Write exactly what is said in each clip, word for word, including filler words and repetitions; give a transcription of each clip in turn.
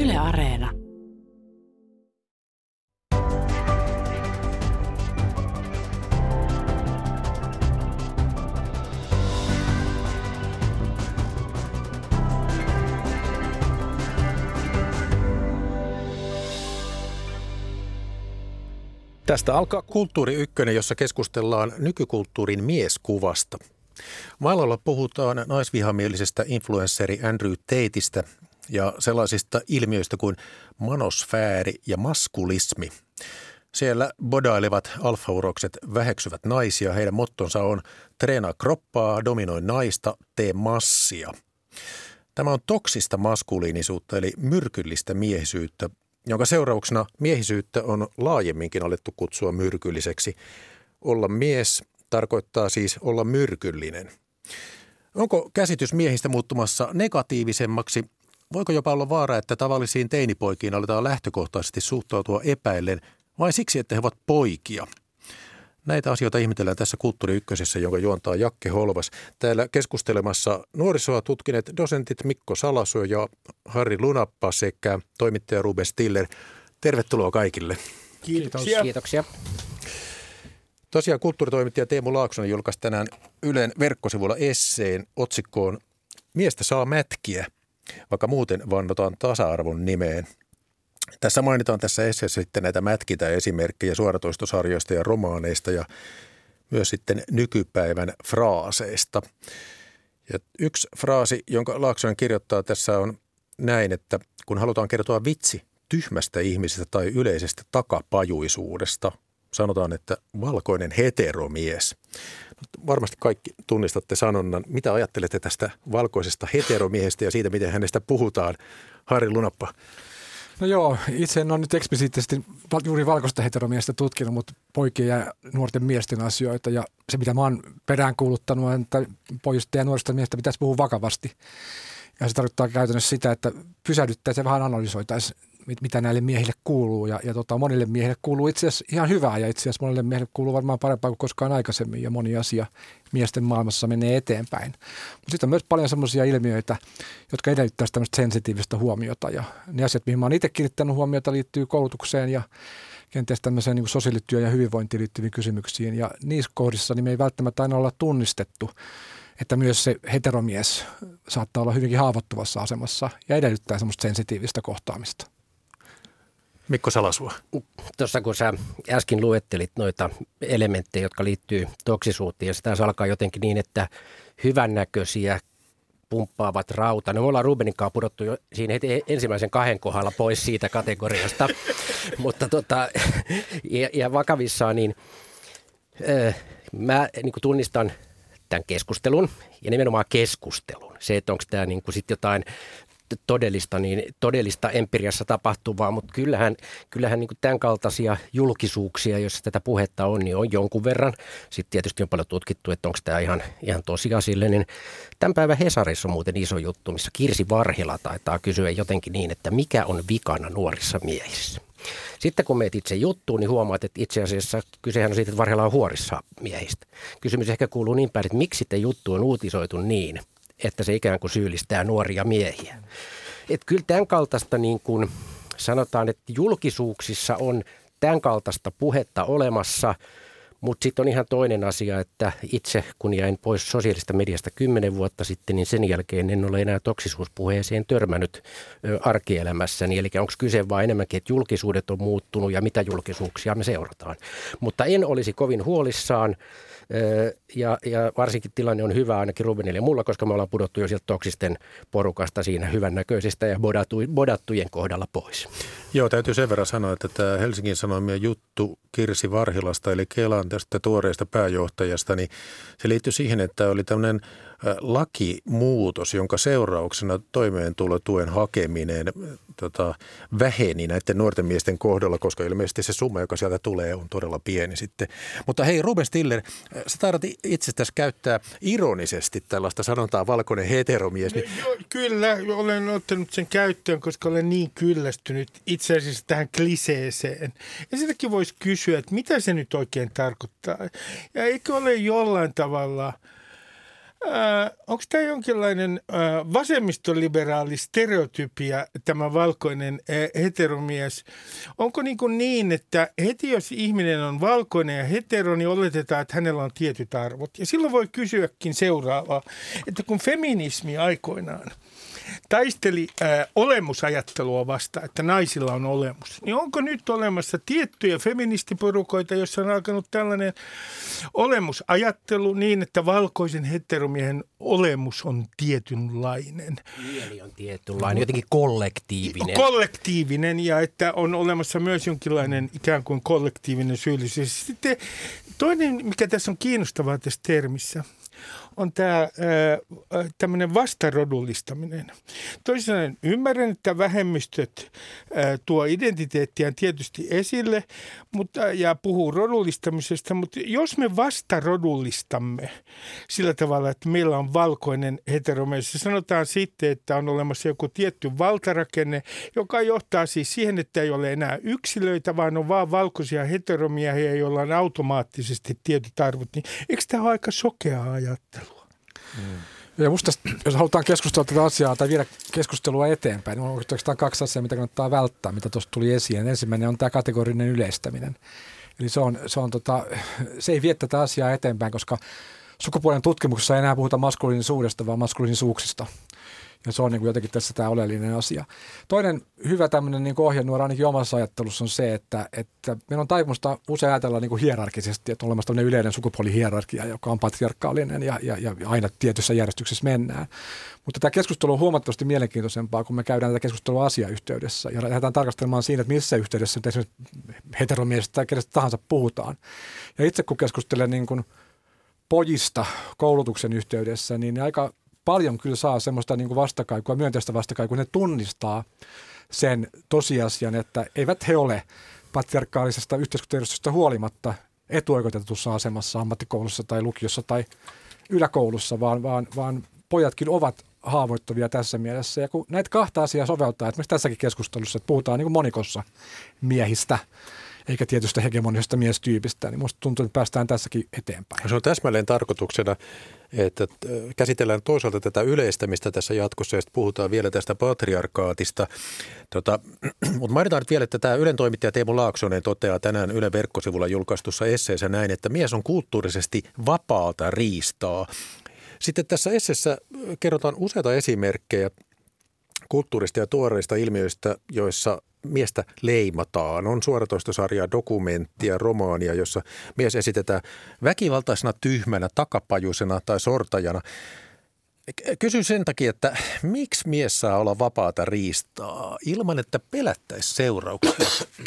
Yle Areena. Tästä alkaa Kulttuuri Ykkönen, jossa keskustellaan nykykulttuurin mieskuvasta. Maailmalla puhutaan naisvihamielisestä influensseri Andrew Tateista ja sellaisista ilmiöistä kuin manosfääri ja maskulismi. Siellä bodailevat alfaurokset väheksyvät naisia. Heidän mottonsa on treenaa kroppaa, dominoi naista, tee massia. Tämä on toksista maskuliinisuutta eli myrkyllistä miehisyyttä, jonka seurauksena miehisyyttä on laajemminkin alettu kutsua myrkylliseksi. Olla mies tarkoittaa siis olla myrkyllinen. Onko käsitys miehistä muuttumassa negatiivisemmaksi? Voiko jopa olla vaara, että tavallisiin teinipoikiin aletaan lähtökohtaisesti suhtautua epäillen vain siksi, että he ovat poikia? Näitä asioita ihmetellään tässä Kulttuuri Ykkösessä, jonka juontaa Jakke Holvas. Täällä keskustelemassa nuorisoa tutkineet dosentit Mikko Salasuo ja Harri Lunappa sekä toimittaja Ruben Stiller. Tervetuloa kaikille. Kiitoksia. Kiitoksia. Tosiaan kulttuuritoimittaja Teemu Laaksonen julkaisi tänään Ylen verkkosivuilla esseen otsikkoon "Miestä saa mätkiä, vaikka muuten vannotaan tasa-arvon nimeen". Tässä mainitaan tässä esseessä sitten näitä mätkitä esimerkkejä suoratoistosarjoista ja romaaneista ja myös sitten nykypäivän fraaseista. Ja yksi fraasi, jonka Laaksonen kirjoittaa tässä on näin, että kun halutaan kertoa vitsi tyhmästä ihmisestä tai yleisestä takapajuisuudesta, sanotaan, että valkoinen heteromies. Varmasti kaikki tunnistatte sanonnan. Mitä ajattelette tästä valkoisesta heteromiehestä ja siitä, miten hänestä puhutaan? Harri Lunappa. No joo, itse en ole nyt eksplisiittisesti juuri valkoista heteromiestä tutkinut, mutta poikien ja nuorten miesten asioita. Ja se, mitä mä oon peräänkuuluttanut, on, että pojista ja nuorista miehistä pitäisi puhua vakavasti. Ja se tarkoittaa käytännössä sitä, että pysähdyttäisiin ja vähän analysoitaisiin, mitä näille miehille kuuluu. Ja, ja tota, monille miehille kuuluu itse asiassa ihan hyvää ja itse asiassa monille miehille kuuluu varmaan parempaa kuin koskaan aikaisemmin. Ja moni asia miesten maailmassa menee eteenpäin. Mutta sitten on myös paljon sellaisia ilmiöitä, jotka edellyttäisivät tämmöistä sensitiivistä huomiota. Ja ne asiat, mihin mä oon itse kiinnittänyt huomiota, liittyy koulutukseen ja kenties tämmöiseen niin kuin sosiaalityö- ja hyvinvointiin liittyviin kysymyksiin. Ja niissä kohdissa niin me ei välttämättä aina olla tunnistettu, että myös se heteromies saattaa olla hyvinkin haavoittuvassa asemassa ja edellyttää semmoista sensitiivistä kohtaamista. Mikko Salasuo. Tuossa kun sä äsken luettelit noita elementtejä, jotka liittyy toksisuuteen, ja se taas alkaa jotenkin niin, että hyvännäköisiä pumppaavat rauta. No me ollaan Rubenin kanssa pudottu jo siinä heti ensimmäisen kahden kohdalla pois siitä kategoriasta, mutta tota, ja, ja vakavissaan niin äh, mä niin kuin tunnistan tämän keskustelun ja nimenomaan keskustelun. Se, että onko tämä niin kuin sit jotain todellista, niin todellista empiriassa tapahtuvaa, mutta kyllähän, kyllähän niin kuin tämän kaltaisia julkisuuksia, jos tätä puhetta on, niin on jonkun verran. Sitten tietysti on paljon tutkittu, että onko tämä ihan, ihan tosiasiallinen. Tämän päivän Hesarissa on muuten iso juttu, missä Kirsi Varhila taitaa kysyä jotenkin niin, että mikä on vikana nuorissa miehissä. Sitten kun meet itse juttuun, niin huomaat, että itse asiassa kysehän on siitä, että Varhila on huorissa miehistä. Kysymys ehkä kuuluu niin päin, että miksi te juttu on uutisoitu niin, että se ikään kuin syyllistää nuoria miehiä. Että kyllä tämän kaltaista niin kuin sanotaan, että julkisuuksissa on tämän kaltaista puhetta olemassa, mutta sitten on ihan toinen asia, että itse kun jäin pois sosiaalista mediasta kymmenen vuotta sitten, niin sen jälkeen en ole enää toksisuuspuheeseen törmännyt ö, arkielämässäni. Eli onko kyse vaan enemmänkin, että julkisuudet on muuttunut ja mitä julkisuuksia me seurataan. Mutta en olisi kovin huolissaan. Ja, ja varsinkin tilanne on hyvä ainakin Rubenille ja mulla, koska me ollaan pudottu jo sieltä toksisten porukasta siinä hyvännäköisistä ja bodattu, bodattujen kohdalla pois. Joo, täytyy sen verran sanoa, että tämä Helsingin Sanomien juttu Kirsi Varhilasta, eli Kelan tästä tuoreesta pääjohtajasta, niin se liittyy siihen, että oli tämmöinen lakimuutos, jonka seurauksena toimeentulotuen hakeminen tota, väheni näiden nuorten miesten kohdalla, koska ilmeisesti se summa, joka sieltä tulee, on todella pieni sitten. Mutta hei, Ruben Stiller, sä taidat itsestäsi käyttää ironisesti tällaista sanontaa valkoinen heteromies. Niin... No, kyllä, olen ottanut sen käyttöön, koska olen niin kyllästynyt itse asiassa tähän kliseeseen. Ja sitäkin voisi kysyä, että mitä se nyt oikein tarkoittaa. Ja eikö ole jollain tavalla Äh, onko tämä jonkinlainen äh, vasemmistoliberaali stereotypia, tämä valkoinen äh, heteromies? Onko niin, kuin niin, että heti jos ihminen on valkoinen ja hetero, niin oletetaan, että hänellä on tietyt arvot. Ja silloin voi kysyäkin seuraavaa, että kun feminismi aikoinaan taisteli ää, olemusajattelua vastaan, että naisilla on olemus, niin onko nyt olemassa tiettyjä feministiporukoita, joissa on alkanut tällainen olemusajattelu niin, että valkoisen heteromiehen olemus on tietynlainen? Mieli on tietynlainen, jotenkin kollektiivinen. Kollektiivinen ja että on olemassa myös jonkinlainen ikään kuin kollektiivinen syyllisyys. Sitten toinen, mikä tässä on kiinnostavaa tässä termissä, on tämä tämmöinen vastarodullistaminen. Toisin sanoen ymmärrän, että vähemmistöt ää, tuo identiteettiään tietysti esille mutta, ja puhuu rodullistamisesta, mutta jos me vastarodullistamme sillä tavalla, että meillä on valkoinen heteromies, sanotaan sitten, että on olemassa joku tietty valtarakenne, joka johtaa siis siihen, että ei ole enää yksilöitä, vaan on vaan valkoisia heteromiehiä, joilla on automaattisesti tietyt arvot, niin eikö tämä ole aika sokeaa ajattelua? Mm. Ja musta, jos halutaan keskustella tätä asiaa tai viedä keskustelua eteenpäin, niin on oikeastaan kaksi asiaa, mitä kannattaa välttää, mitä tuossa tuli esiin. Ensimmäinen on tämä kategorinen yleistäminen. Eli se, on, se, on tota, se ei vie tätä asiaa eteenpäin, koska sukupuolen tutkimuksessa ei enää puhuta maskuliinisuudesta, vaan maskuliinisuuksista. Ja se on niin kuin jotenkin tässä tämä oleellinen asia. Toinen hyvä tämmöinen niin kuin ohjenuora ainakin omassa ajattelussa on se, että, että meillä on taipumusta usein ajatella niin kuin hierarkisesti, että on olemassa tämmöinen yleinen sukupuolihierarkia, joka on patriarkaalinen ja, ja, ja aina tietyssä järjestyksessä mennään. Mutta tämä keskustelu on huomattavasti mielenkiintoisempaa, kun me käydään tätä keskustelua asiayhteydessä ja lähdetään tarkastelemaan siinä, että missä yhteydessä nyt esimerkiksi heteromiestä tai kenestä tahansa puhutaan. Ja itse kun keskustelen niin kuin pojista koulutuksen yhteydessä, niin aika paljon kyllä saa semmoista niin kuin vastakaikua, myönteistä vastakaikua, ne tunnistaa sen tosiasian, että eivät he ole patriarkaalisesta yhteiskuntajärjestöstä huolimatta etuoikeutetussa asemassa ammattikoulussa tai lukiossa tai yläkoulussa, vaan, vaan, vaan pojatkin ovat haavoittuvia tässä mielessä. Ja kun näitä kahta asiaa soveltaa, että tässäkin keskustelussa, että puhutaan niin kuin monikossa miehistä, eikä tietystä hegemonisesta miestyypistä, niin musta tuntuu, että päästään tässäkin eteenpäin. Se on täsmälleen tarkoituksena, että käsitellään toisaalta tätä yleistämistä tässä jatkossa ja sitten puhutaan vielä tästä patriarkaatista. Tota, mutta mainitaan nyt vielä, että tämä Ylen toimittaja Teemu Laaksonen toteaa tänään Ylen verkkosivulla julkaistussa esseessä näin, että mies on kulttuurisesti vapaata riistaa. Sitten tässä esseessä kerrotaan useita esimerkkejä kulttuurista ja tuoreista ilmiöistä, joissa miestä leimataan. On suoratoistosarjaa, dokumenttia, romaania, jossa mies esitetään väkivaltaisena, tyhmänä, takapajuisena tai sortajana. Kysyn sen takia, että miksi mies saa olla vapaata riistaa ilman, että pelättäisi seurauksia?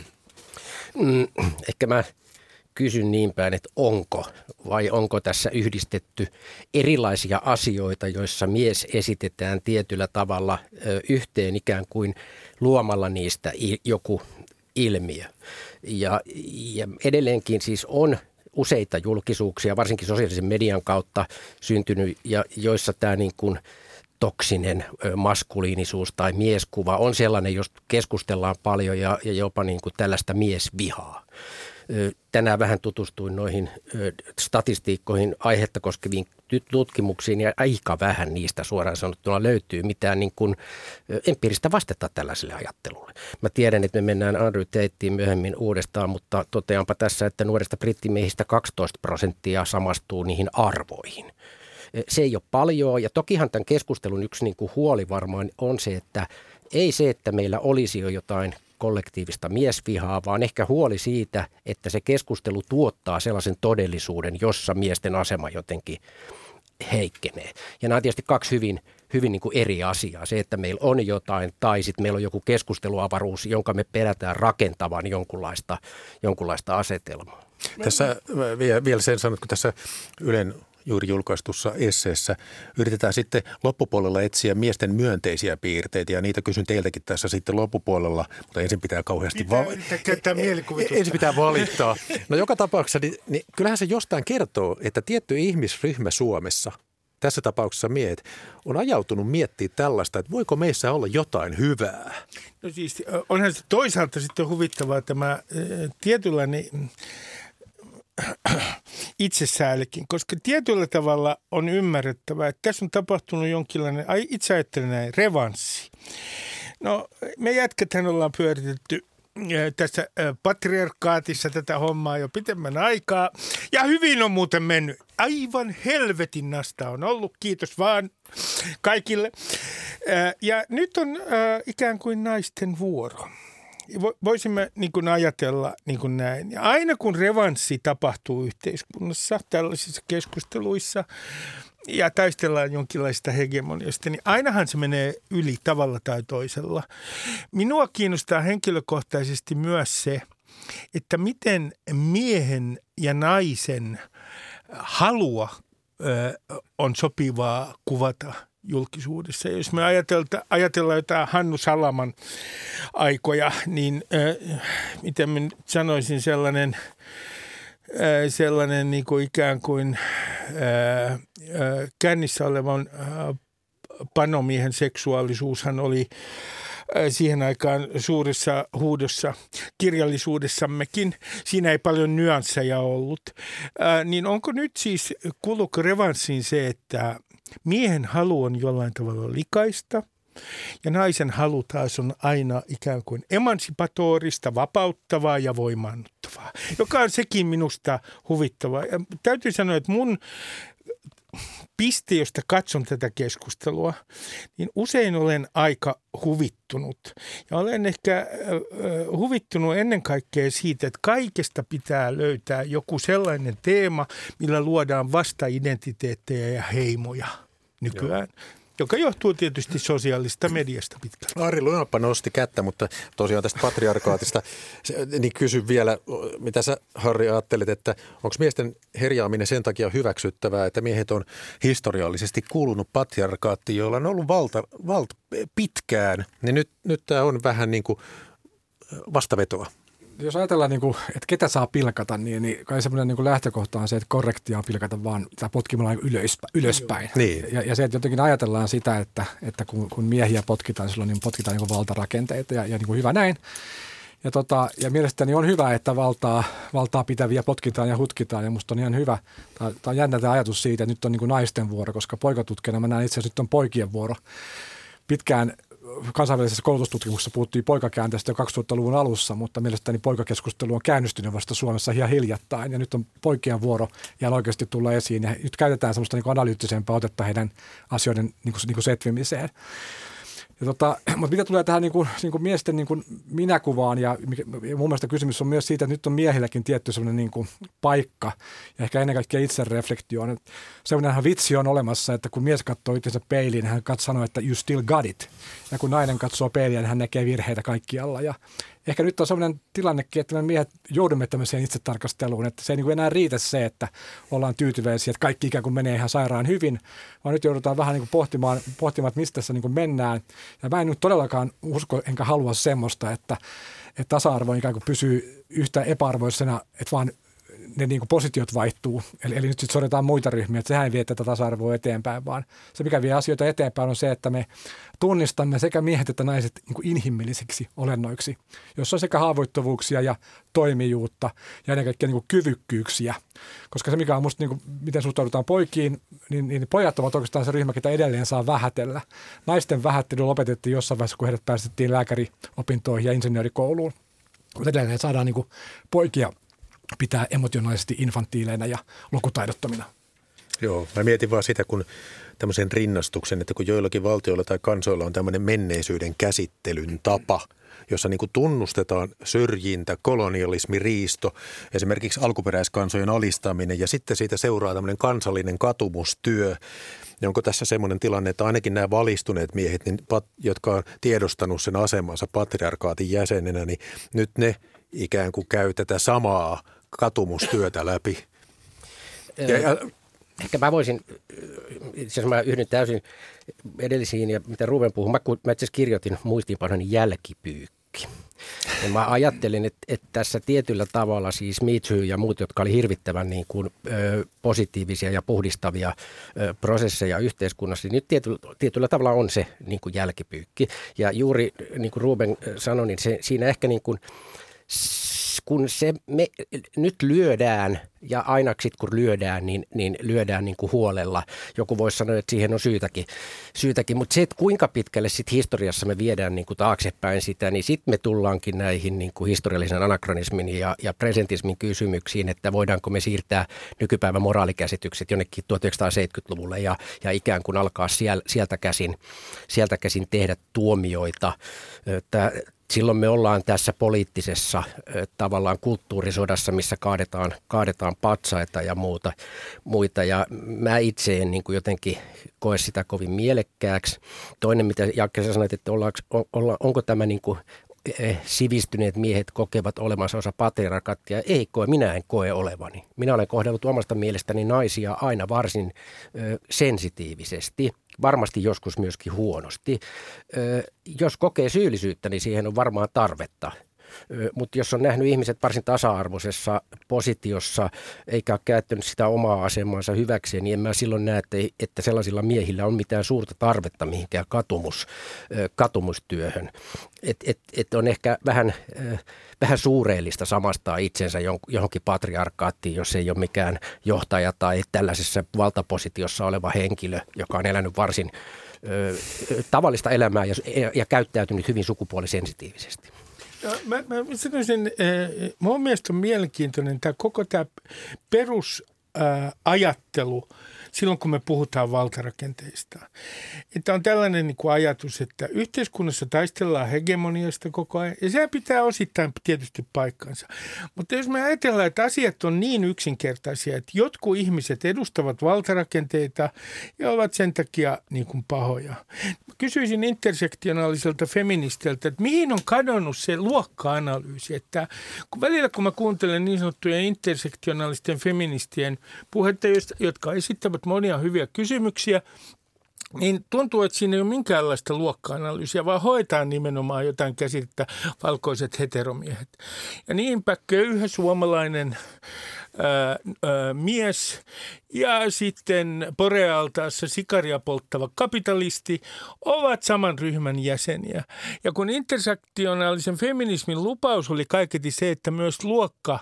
Mm, ehkä mä kysyn niin päin, että onko vai onko tässä yhdistetty erilaisia asioita, joissa mies esitetään tietyllä tavalla ö, yhteen ikään kuin luomalla niistä i, joku ilmiö. Ja, ja edelleenkin siis on useita julkisuuksia, varsinkin sosiaalisen median kautta syntynyt, ja joissa tämä niin kuin toksinen ö, maskuliinisuus tai mieskuva on sellainen, josta keskustellaan paljon ja, ja jopa niin kuin tällaista miesvihaa. Tänään vähän tutustuin noihin statistiikkoihin aihetta koskeviin tutkimuksiin ja aika vähän niistä suoraan sanottuna löytyy mitään niin kuin empiiristä vastetta tällaiselle ajattelulle. Mä tiedän, että me mennään Andrew Tateen myöhemmin uudestaan, mutta toteanpa tässä, että nuorista brittimiehistä kaksitoista prosenttia samastuu niihin arvoihin. Se ei ole paljon ja tokihan tämän keskustelun yksi niin kuin huoli varmaan on se, että ei se, että meillä olisi jo jotain kollektiivista miesvihaa, vaan ehkä huoli siitä, että se keskustelu tuottaa sellaisen todellisuuden, jossa miesten asema jotenkin heikkenee. Ja nämä on tietysti kaksi hyvin, hyvin niin kuin eri asiaa. Se, että meillä on jotain tai sitten meillä on joku keskusteluavaruus, jonka me pelätään rakentavan jonkunlaista, jonkunlaista asetelmaa. Tässä vielä sen sanot, kun tässä Ylen juuri julkaistussa esseessä yritetään sitten loppupuolella etsiä miesten myönteisiä piirteitä ja niitä kysyn teiltäkin tässä sitten loppupuolella, mutta ensin pitää kauheasti va- ensin pitää valittaa. No joka tapauksessa, niin, niin kyllähän se jostain kertoo, että tietty ihmisryhmä Suomessa, tässä tapauksessa miehet, on ajautunut miettimään tällaista, että voiko meissä olla jotain hyvää. No siis onhan se toisaalta sitten huvittavaa tämä tietynlainen itsesäällekin, koska tietyllä tavalla on ymmärrettävää, että tässä on tapahtunut jonkinlainen, ai itse ajattelen näin, revanssi. No me jätkethän ollaan pyöritetty tässä patriarkaatissa tätä hommaa jo pitemmän aikaa. Ja hyvin on muuten mennyt. Aivan helvetin nasta on ollut. Kiitos vaan kaikille. Ja nyt on ikään kuin naisten vuoro. Voisimme niin kuin ajatella niin kuin näin. Ja aina kun revanssi tapahtuu yhteiskunnassa, tällaisissa keskusteluissa, ja taistellaan jonkinlaista hegemoniasta, niin ainahan se menee yli tavalla tai toisella. Minua kiinnostaa henkilökohtaisesti myös se, että miten miehen ja naisen halua ö, on sopivaa kuvata julkisuudessa. Jos me ajatellaan jotain Hannu Salaman aikoja, niin ö, miten mä sanoisin sellainen... sellainen niin kuin ikään kuin ää, ää, kännissä olevan ää, panomiehen seksuaalisuushan oli ää, siihen aikaan suuressa huudossa kirjallisuudessammekin. Siinä ei paljon nyansseja ollut. Ää, niin onko nyt siis, kuuluuko revanssiin se, että miehen halu on jollain tavalla likaista? Ja naisen halu taas on aina ikään kuin emansipatorista, vapauttavaa ja voimaannuttavaa, joka on sekin minusta huvittavaa. Ja täytyy sanoa, että mun piste, josta katson tätä keskustelua, niin usein olen aika huvittunut. Ja olen ehkä äh, huvittunut ennen kaikkea siitä, että kaikesta pitää löytää joku sellainen teema, millä luodaan vasta-identiteettejä ja heimoja nykyään. Joo. Joka johtuu tietysti sosiaalista mediasta pitkälti. Ari Lunappa nosti kättä, mutta tosiaan tästä patriarkaatista, niin kysyn vielä, mitä sä Harri ajattelet, että onko miesten herjaaminen sen takia hyväksyttävää, että miehet on historiallisesti kuulunut patriarkaattiin, joilla on ollut valta, valta pitkään, niin nyt, nyt tämä on vähän niin kuin vastavetoa. Jos ajatellaan, niin kuin, että ketä saa pilkata, niin, niin kai semmoinen niin kuin lähtökohta on se, että korrektia on pilkata vaan potkimalla ylöspäin. ylöspäin. Niin. Ja, ja se, että jotenkin ajatellaan sitä, että, että kun, kun miehiä potkitaan silloin, niin potkitaan niin kuin valtarakenteita ja, ja niin kuin hyvä näin. Ja, tota, ja mielestäni on hyvä, että valtaa, valtaa pitäviä potkitaan ja hutkitaan ja musta on ihan hyvä. Tämä on jännä tämä ajatus siitä, että nyt on niin kuin naisten vuoro, koska poikatutkijana mä näen itse asiassa nyt on poikien vuoro. Pitkään kansainvälisessä koulutustutkimuksessa puhuttiin poikakäänteestä jo kaksituhattaluvun alussa, mutta mielestäni poikakeskustelu on käynnistynyt vasta Suomessa ihan hiljattain. Ja nyt on poikien vuoro ihan oikeasti tulla esiin. Ja nyt käytetään semmoista niin kuin analyyttisempaa otetta heidän asioiden niin kuin, niin kuin setvimiseen. Ja tota, mutta mitä tulee tähän niin kuin, niin kuin miesten niin kuin minäkuvaan, ja mun mielestä kysymys on myös siitä, että nyt on miehilläkin tietty sellainen niin kuin paikka, ja ehkä ennen kaikkea itsereflektioon. Sellainenhan vitsi on olemassa, että kun mies katsoo itsensä peiliin, hän sanoo, että you still got it. Ja kun nainen katsoo peiliin, niin hän näkee virheitä kaikkialla. Ja ehkä nyt on sellainen tilannekin, että me miehet joudumme tämmöiseen itsetarkasteluun, että se ei niin kuin enää riitä se, että ollaan tyytyväisiä, että kaikki ikään kuin menee ihan sairaan hyvin, vaan nyt joudutaan vähän niin kuin pohtimaan, pohtimaan, että mistä tässä niin kuin mennään. Ja mä en nyt todellakaan usko enkä halua semmoista, että, että tasa-arvo ikään kuin pysyy yhtä epäarvoisena, että vaan ne niin kuin positiot vaihtuu. Eli, eli nyt sitten sorretaan muita ryhmiä, että sehän ei vie tätä tasa-arvoa eteenpäin, vaan se mikä vie asioita eteenpäin on se, että me tunnistamme sekä miehet että naiset niin kuin inhimillisiksi olennoiksi, jossa on sekä haavoittuvuuksia ja toimijuutta ja ennen kaikkea niin kuin kyvykkyyksiä. Koska se mikä on musta, niin kuin, miten suhtaudutaan poikiin, niin, niin pojat ovat oikeastaan se ryhmä, ketä edelleen saa vähätellä. Naisten vähättely lopetettiin jossain vaiheessa, kun heidät päästettiin lääkäriopintoihin ja insinöörikouluun. Mutta edelleen saadaan niin kuin poikia pitää emotionaalisesti infantiileina ja lukutaidottomina. Joo, mä mietin vaan sitä, kun tämmöisen rinnastuksen, että kun joillakin valtioilla tai kansoilla on tämmöinen menneisyyden käsittelyn tapa, jossa niin kuin tunnustetaan syrjintä, kolonialismi, riisto, esimerkiksi alkuperäiskansojen alistaminen ja sitten siitä seuraa tämmöinen kansallinen katumustyö. Ja onko tässä semmoinen tilanne, että ainakin nämä valistuneet miehet, niin, jotka on tiedostanut sen asemansa patriarkaatin jäsenenä, niin nyt ne ikään kuin käy tätä samaa katumustyötä läpi. Ja, ja, Ehkä mä voisin, itse asiassa mä yhdyn täysin edellisiin ja mitä Ruben puhui, mä, mä itse asiassa kirjoitin muistiinpanoni jälkipyykki. Ja mä ajattelin, että, että tässä tietyllä tavalla siis Me Too ja muut, jotka oli hirvittävän niin kuin, ö, positiivisia ja puhdistavia ö, prosesseja yhteiskunnassa, niin nyt tietyllä, tietyllä tavalla on se niin kuin jälkipyykki. Ja juuri niin kuin Ruben sanoi, niin se, siinä ehkä niin kuin kun se me nyt lyödään ja aina sit kun lyödään, niin, niin lyödään niin kuin huolella. Joku voisi sanoa, että siihen on syytäkin, syytäkin. Mutta se, että kuinka pitkälle sit historiassa me viedään niin kuin taaksepäin sitä, niin sitten me tullaankin näihin niin kuin historiallisen anakronismin ja, ja presentismin kysymyksiin, että voidaanko me siirtää nykypäivän moraalikäsitykset jonnekin tuhatyhdeksänsataaseitsemänkymmentäluvulle ja, ja ikään kuin alkaa siel, sieltä, käsin, sieltä käsin tehdä tuomioita. Että silloin me ollaan tässä poliittisessa tavallaan kulttuurisodassa, missä kaadetaan, kaadetaan patsaita ja muuta, muita. Ja mä itse en niin kuin jotenkin koe sitä kovin mielekkääksi. Toinen, mitä Jakke sä sanoit, että ollaanko, olla, onko tämä niin kuin sivistyneet miehet kokevat olemansa osa patriarkaattia. Ei koe, minä en koe olevani. Minä olen kohdellut omasta mielestäni naisia aina varsin ö, sensitiivisesti. Varmasti joskus myöskin huonosti. Ö, jos kokee syyllisyyttä, niin siihen on varmaan tarvetta. Mutta jos on nähnyt ihmiset varsin tasa-arvoisessa positiossa, eikä ole käyttänyt sitä omaa asemaansa hyväkseen, niin en mä silloin näe, että, että sellaisilla miehillä on mitään suurta tarvetta mihinkään katumus, katumustyöhön. Et, et, et on ehkä vähän, vähän suureellista samastaa itsensä johonkin patriarkaattiin, jos ei ole mikään johtaja tai tällaisessa valtapositiossa oleva henkilö, joka on elänyt varsin ö, tavallista elämää ja, ja käyttäytynyt hyvin sukupuolisensitiivisesti. No, mä, mä sanoisin, äh, mun mielestä on mielenkiintoinen tämä koko tämä perusajattelu äh, silloin, kun me puhutaan valtarakenteista. Että on tällainen niin kuin ajatus, että yhteiskunnassa taistellaan hegemoniasta koko ajan, ja sehän pitää osittain tietysti paikkansa. Mutta jos me ajatellaan, että asiat on niin yksinkertaisia, että jotkut ihmiset edustavat valtarakenteita ja ovat sen takia niin kuin pahoja. Kysyisin intersektionaaliselta feministiltä, että mihin on kadonnut se luokka-analyysi, että kun välillä kun mä kuuntelen niin sanottuja intersektionaalisten feministien puhetta, jotka esittävät monia hyviä kysymyksiä, niin tuntuu, että siinä ei ole minkäänlaista luokka-analyysiä, vaan hoitaa nimenomaan jotain käsitettä valkoiset heteromiehet. Ja niinpä köyhä suomalainen ää, ää, mies ja sitten Borealtaassa sikaria polttava kapitalisti ovat saman ryhmän jäseniä. Ja kun intersektionaalisen feminismin lupaus oli kaiketi se, että myös luokka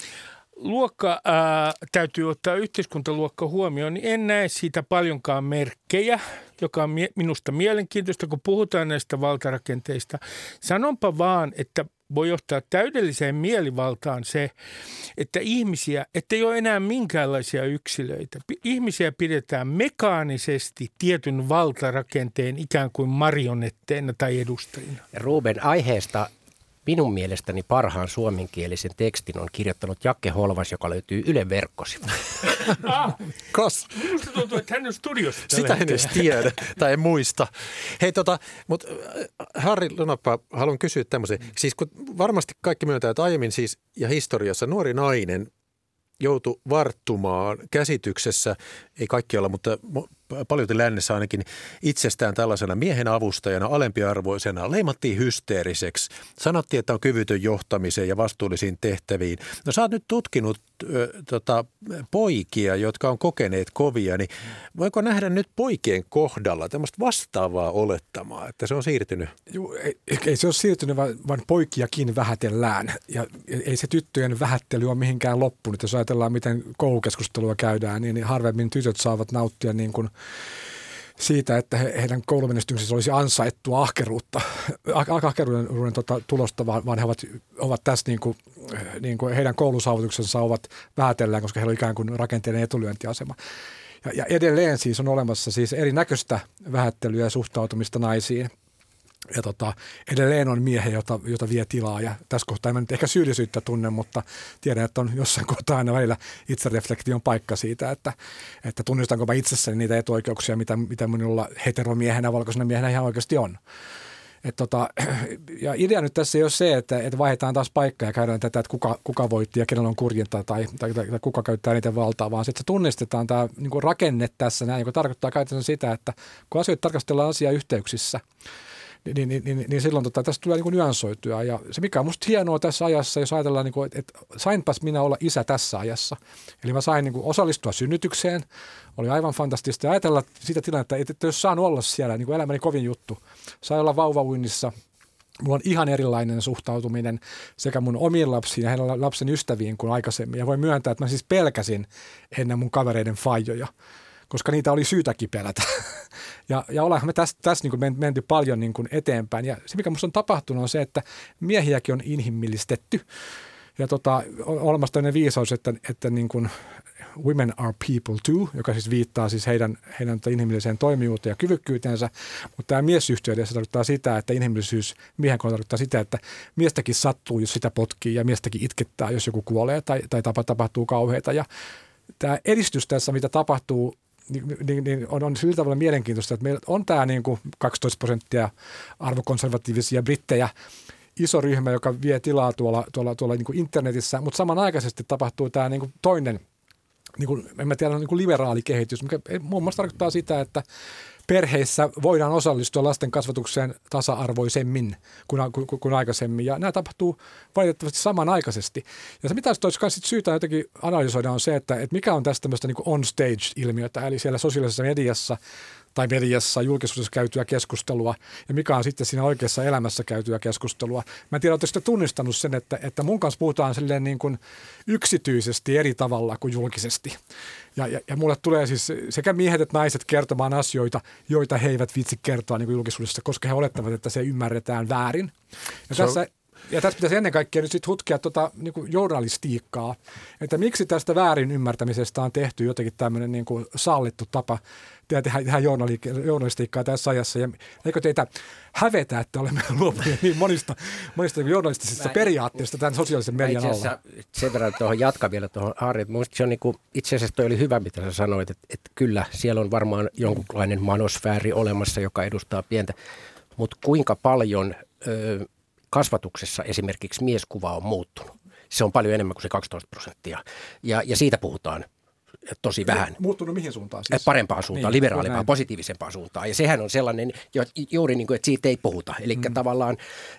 Luokka ää, täytyy ottaa yhteiskuntaluokka huomioon, niin en näe siitä paljonkaan merkkejä, joka on mie- minusta mielenkiintoista, kun puhutaan näistä valtarakenteista. Sanonpa vaan, että voi johtaa täydelliseen mielivaltaan se, että ihmisiä, ettei ole enää minkäänlaisia yksilöitä. Ihmisiä pidetään mekaanisesti tietyn valtarakenteen ikään kuin marionetteina tai edustajina. Ruben, aiheesta minun mielestäni parhaan suomenkielisen tekstin on kirjoittanut Jakke Holvas, joka löytyy Ylen verkkosivuilta. Ah, Kas. Minusta tuntuu, että hän on studiossa. Sitä en edes tiedä tai en muista. Hei tota, mutta Harri Lonapää, haluan kysyä tämmöisen. Siis kun varmasti kaikki myöntää, että aiemmin siis ja historiassa nuori nainen joutui varttumaan käsityksessä, ei kaikki olla, mutta paljon lännessä ainakin itsestään tällaisena miehen avustajana, alempiarvoisena, leimattiin hysteeriseksi. Sanottiin, että on kyvytön johtamiseen ja vastuullisiin tehtäviin. No sä oot nyt tutkinut ö, tota, poikia, jotka on kokeneet kovia, niin voiko nähdä nyt poikien kohdalla tämmöistä vastaavaa olettamaa, että se on siirtynyt? Joo, ei, ei se ole siirtynyt, vaan, vaan poikiakin vähätellään. Ja ei se tyttöjen vähättely ole mihinkään loppunut. Jos ajatellaan, miten koulukeskustelua käydään, niin harvemmin tytöt saavat nauttia niin kuin siitä, että he, heidän koulumenestyksensä olisi ansaittua ahkeruutta, ah, ahkeruuden tota, tulosta, vaan, vaan he ovat, ovat tässä niin kuin, niin kuin heidän koulusaavutuksensa ovat vähätellään, koska heillä on ikään kuin rakenteellinen etulyöntiasema. Ja, ja edelleen siis on olemassa siis erinäköistä vähättelyä ja suhtautumista naisiin. Ja tota, edelleen on miehiä, jota, jota vie tilaa, ja tässä kohtaa en mä nyt ehkä syyllisyyttä tunne, mutta tiedän, että on jossain kohtaa aina välillä itsereflektion paikka siitä, että, että tunnistanko mä itsessäni niitä etuoikeuksia, mitä, mitä minulla heteromiehenä, valkoisena miehenä ihan oikeasti on. Et tota, ja idea nyt tässä ei ole se, että, että vaihdetaan taas paikkaa ja käydään tätä, että kuka, kuka voitti ja kenellä on kurjinta tai, tai, tai, tai kuka käyttää niiden valtaa, vaan se, että tunnistetaan tämä niin kuin rakenne tässä näin, joka tarkoittaa käytännössä sitä, että kun asioita tarkastellaan asiaa yhteyksissä, Niin, niin, niin, niin silloin tota, tästä tulee niin kuin nyanssoitua. Ja se, mikä on musta hienoa tässä ajassa, jos ajatellaan, niin kuin, että, että sainpas minä olla isä tässä ajassa. Eli mä sain niin kuin osallistua synnytykseen. Oli aivan fantastista. Ja ajatella sitä tilannetta, että, että jos saan olla siellä, niin kuin elämäni kovin juttu. Sain olla vauvauinnissa mulla on ihan erilainen suhtautuminen sekä mun omiin lapsiin ja heidän lapsen ystäviin kuin aikaisemmin. Ja voin myöntää, että mä siis pelkäsin ennen mun kavereiden faijoja, koska niitä oli syytäkin pelätä. Ja, ja ollaanhan me tässä, tässä niin kuin menty paljon niin kuin eteenpäin. Ja se, mikä musta on tapahtunut, on se, että miehiäkin on inhimillistetty. Ja tota, on olemassa tämmöinen viisaus, että, että niin kuin women are people too, joka siis viittaa siis heidän, heidän inhimilliseen toimijuuteen ja kyvykkyyteensä. Mutta tämä miesyhteydessä tarkoittaa sitä, että inhimillisyys miehen kohdalla tarkoittaa sitä, että miestäkin sattuu, jos sitä potkii ja miestäkin itkettää, jos joku kuolee tai, tai tapahtuu kauheita. Ja tämä edistys tässä, mitä tapahtuu, Niin, niin, niin on, on sillä tavalla mielenkiintoista, että meillä on tämä niin kuin kaksitoista prosenttia arvokonservatiivisia brittejä, iso ryhmä, joka vie tilaa tuolla, tuolla, tuolla niin kuin internetissä, mutta samanaikaisesti tapahtuu tämä niin kuin toinen, niin kuin, en mä tiedä, niin kuin liberaali kehitys, mikä muun muassa tarkoittaa sitä, että perheissä voidaan osallistua lasten kasvatukseen tasa-arvoisemmin kuin, kuin, kuin aikaisemmin. Ja nämä tapahtuu valitettavasti samanaikaisesti. Ja se, mitä olisi myös syytä jotenkin analysoida, on se, että, että mikä on tästä tämmöistä niin kuin on-stage-ilmiötä, eli siellä sosiaalisessa mediassa tai mediassa, julkisuudessa käytyä keskustelua, ja mikä on sitten siinä oikeassa elämässä käytyä keskustelua. Mä en tiedä, oletteko sitten tunnistanut sen, että, että mun kanssa puhutaan silleen niin kuin yksityisesti eri tavalla kuin julkisesti. Ja, ja, ja mulle tulee siis sekä miehet että naiset kertomaan asioita, joita he eivät vitsi kertoa niin kuin julkisuudessa, koska he olettavat, että se ymmärretään väärin. Ja so. tässä... Ja tässä pitäisi ennen kaikkea nyt sitten hutkia tuota, niin kuin journalistiikkaa, että miksi tästä väärin ymmärtämisestä on tehty jotenkin tämmöinen niin kuin sallittu tapa tehdä, tehdä journalistiikkaa tässä ajassa. Ja eikö teitä hävetä, että olemme luopuneet niin monista, monista journalistisista periaatteista tämän sosiaalisen median alla? Sen verran tuohon jatkan vielä tuohon Harri. Se on niin kuin, itse asiassa toi oli hyvä, mitä sä sanoit, että, että kyllä siellä on varmaan jonkunlainen manosfääri olemassa, joka edustaa pientä, mutta kuinka paljon... Öö, kasvatuksessa esimerkiksi mieskuva on muuttunut. Se on paljon enemmän kuin se kaksitoista prosenttia. Ja, ja siitä puhutaan tosi vähän. Muuttunut mihin suuntaan siis? Parempaan suuntaan, niin, liberaalimpaan, positiivisempaan suuntaan. Ja sehän on sellainen, juuri niin kuin, että siitä ei puhuta. Eli mm. tavallaan,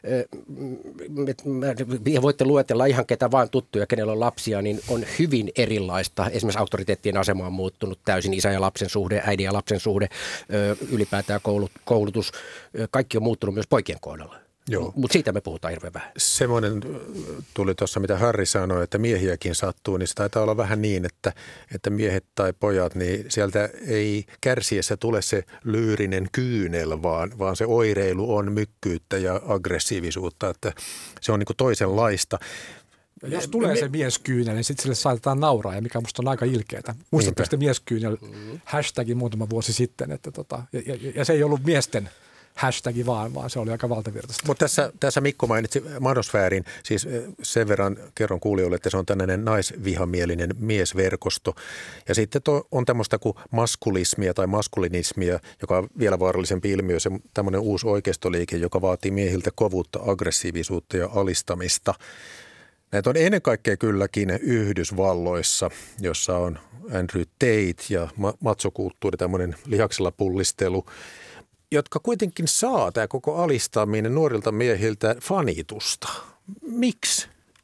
äh, voitte luetella ihan ketä vaan tuttuja, kenellä on lapsia, niin on hyvin erilaista. Esimerkiksi auktoriteettien asema on muuttunut täysin, isä ja lapsen suhde, äidin ja lapsen suhde, äh, ylipäätään koulut, koulutus. Äh, kaikki on muuttunut myös poikien kohdalla. Mutta siitä me puhutaan hirveän vähän. Semmoinen tuli tuossa, mitä Harri sanoi, että miehiäkin sattuu, niin se taitaa olla vähän niin, että, että miehet tai pojat, niin sieltä ei kärsiessä tule se lyyrinen kyynel, vaan, vaan se oireilu on mykkyyttä ja aggressiivisuutta, että se on niin kuin toisenlaista. Ja jos tulee me, se mieskyynel, niin sitten sille saatetaan nauraa, ja mikä musta on aika ilkeätä. Muistatteko sitä mieskyynel mm-hmm. hashtagin muutama vuosi sitten, että tota, ja, ja, ja se ei ollut miesten hashtagi vaan, vaan se oli aika valtavirtaista. Mutta tässä, tässä Mikko mainitsi manosfäärin, siis sen verran kerron kuulijoille, että se on tällainen naisvihamielinen miesverkosto. Ja sitten on tämmöistä kuin maskulismia tai maskulinismia, joka on vielä vaarallisempi ilmiö, se tämmöinen uusi oikeistoliike, joka vaatii miehiltä kovuutta, aggressiivisuutta ja alistamista. Näitä on ennen kaikkea kylläkin Yhdysvalloissa, jossa on Andrew Tate ja matsokulttuuri, tämmöinen lihaksella pullistelu, jotka kuitenkin saa tämä koko alistaminen nuorilta miehiltä fanitusta. Miksi?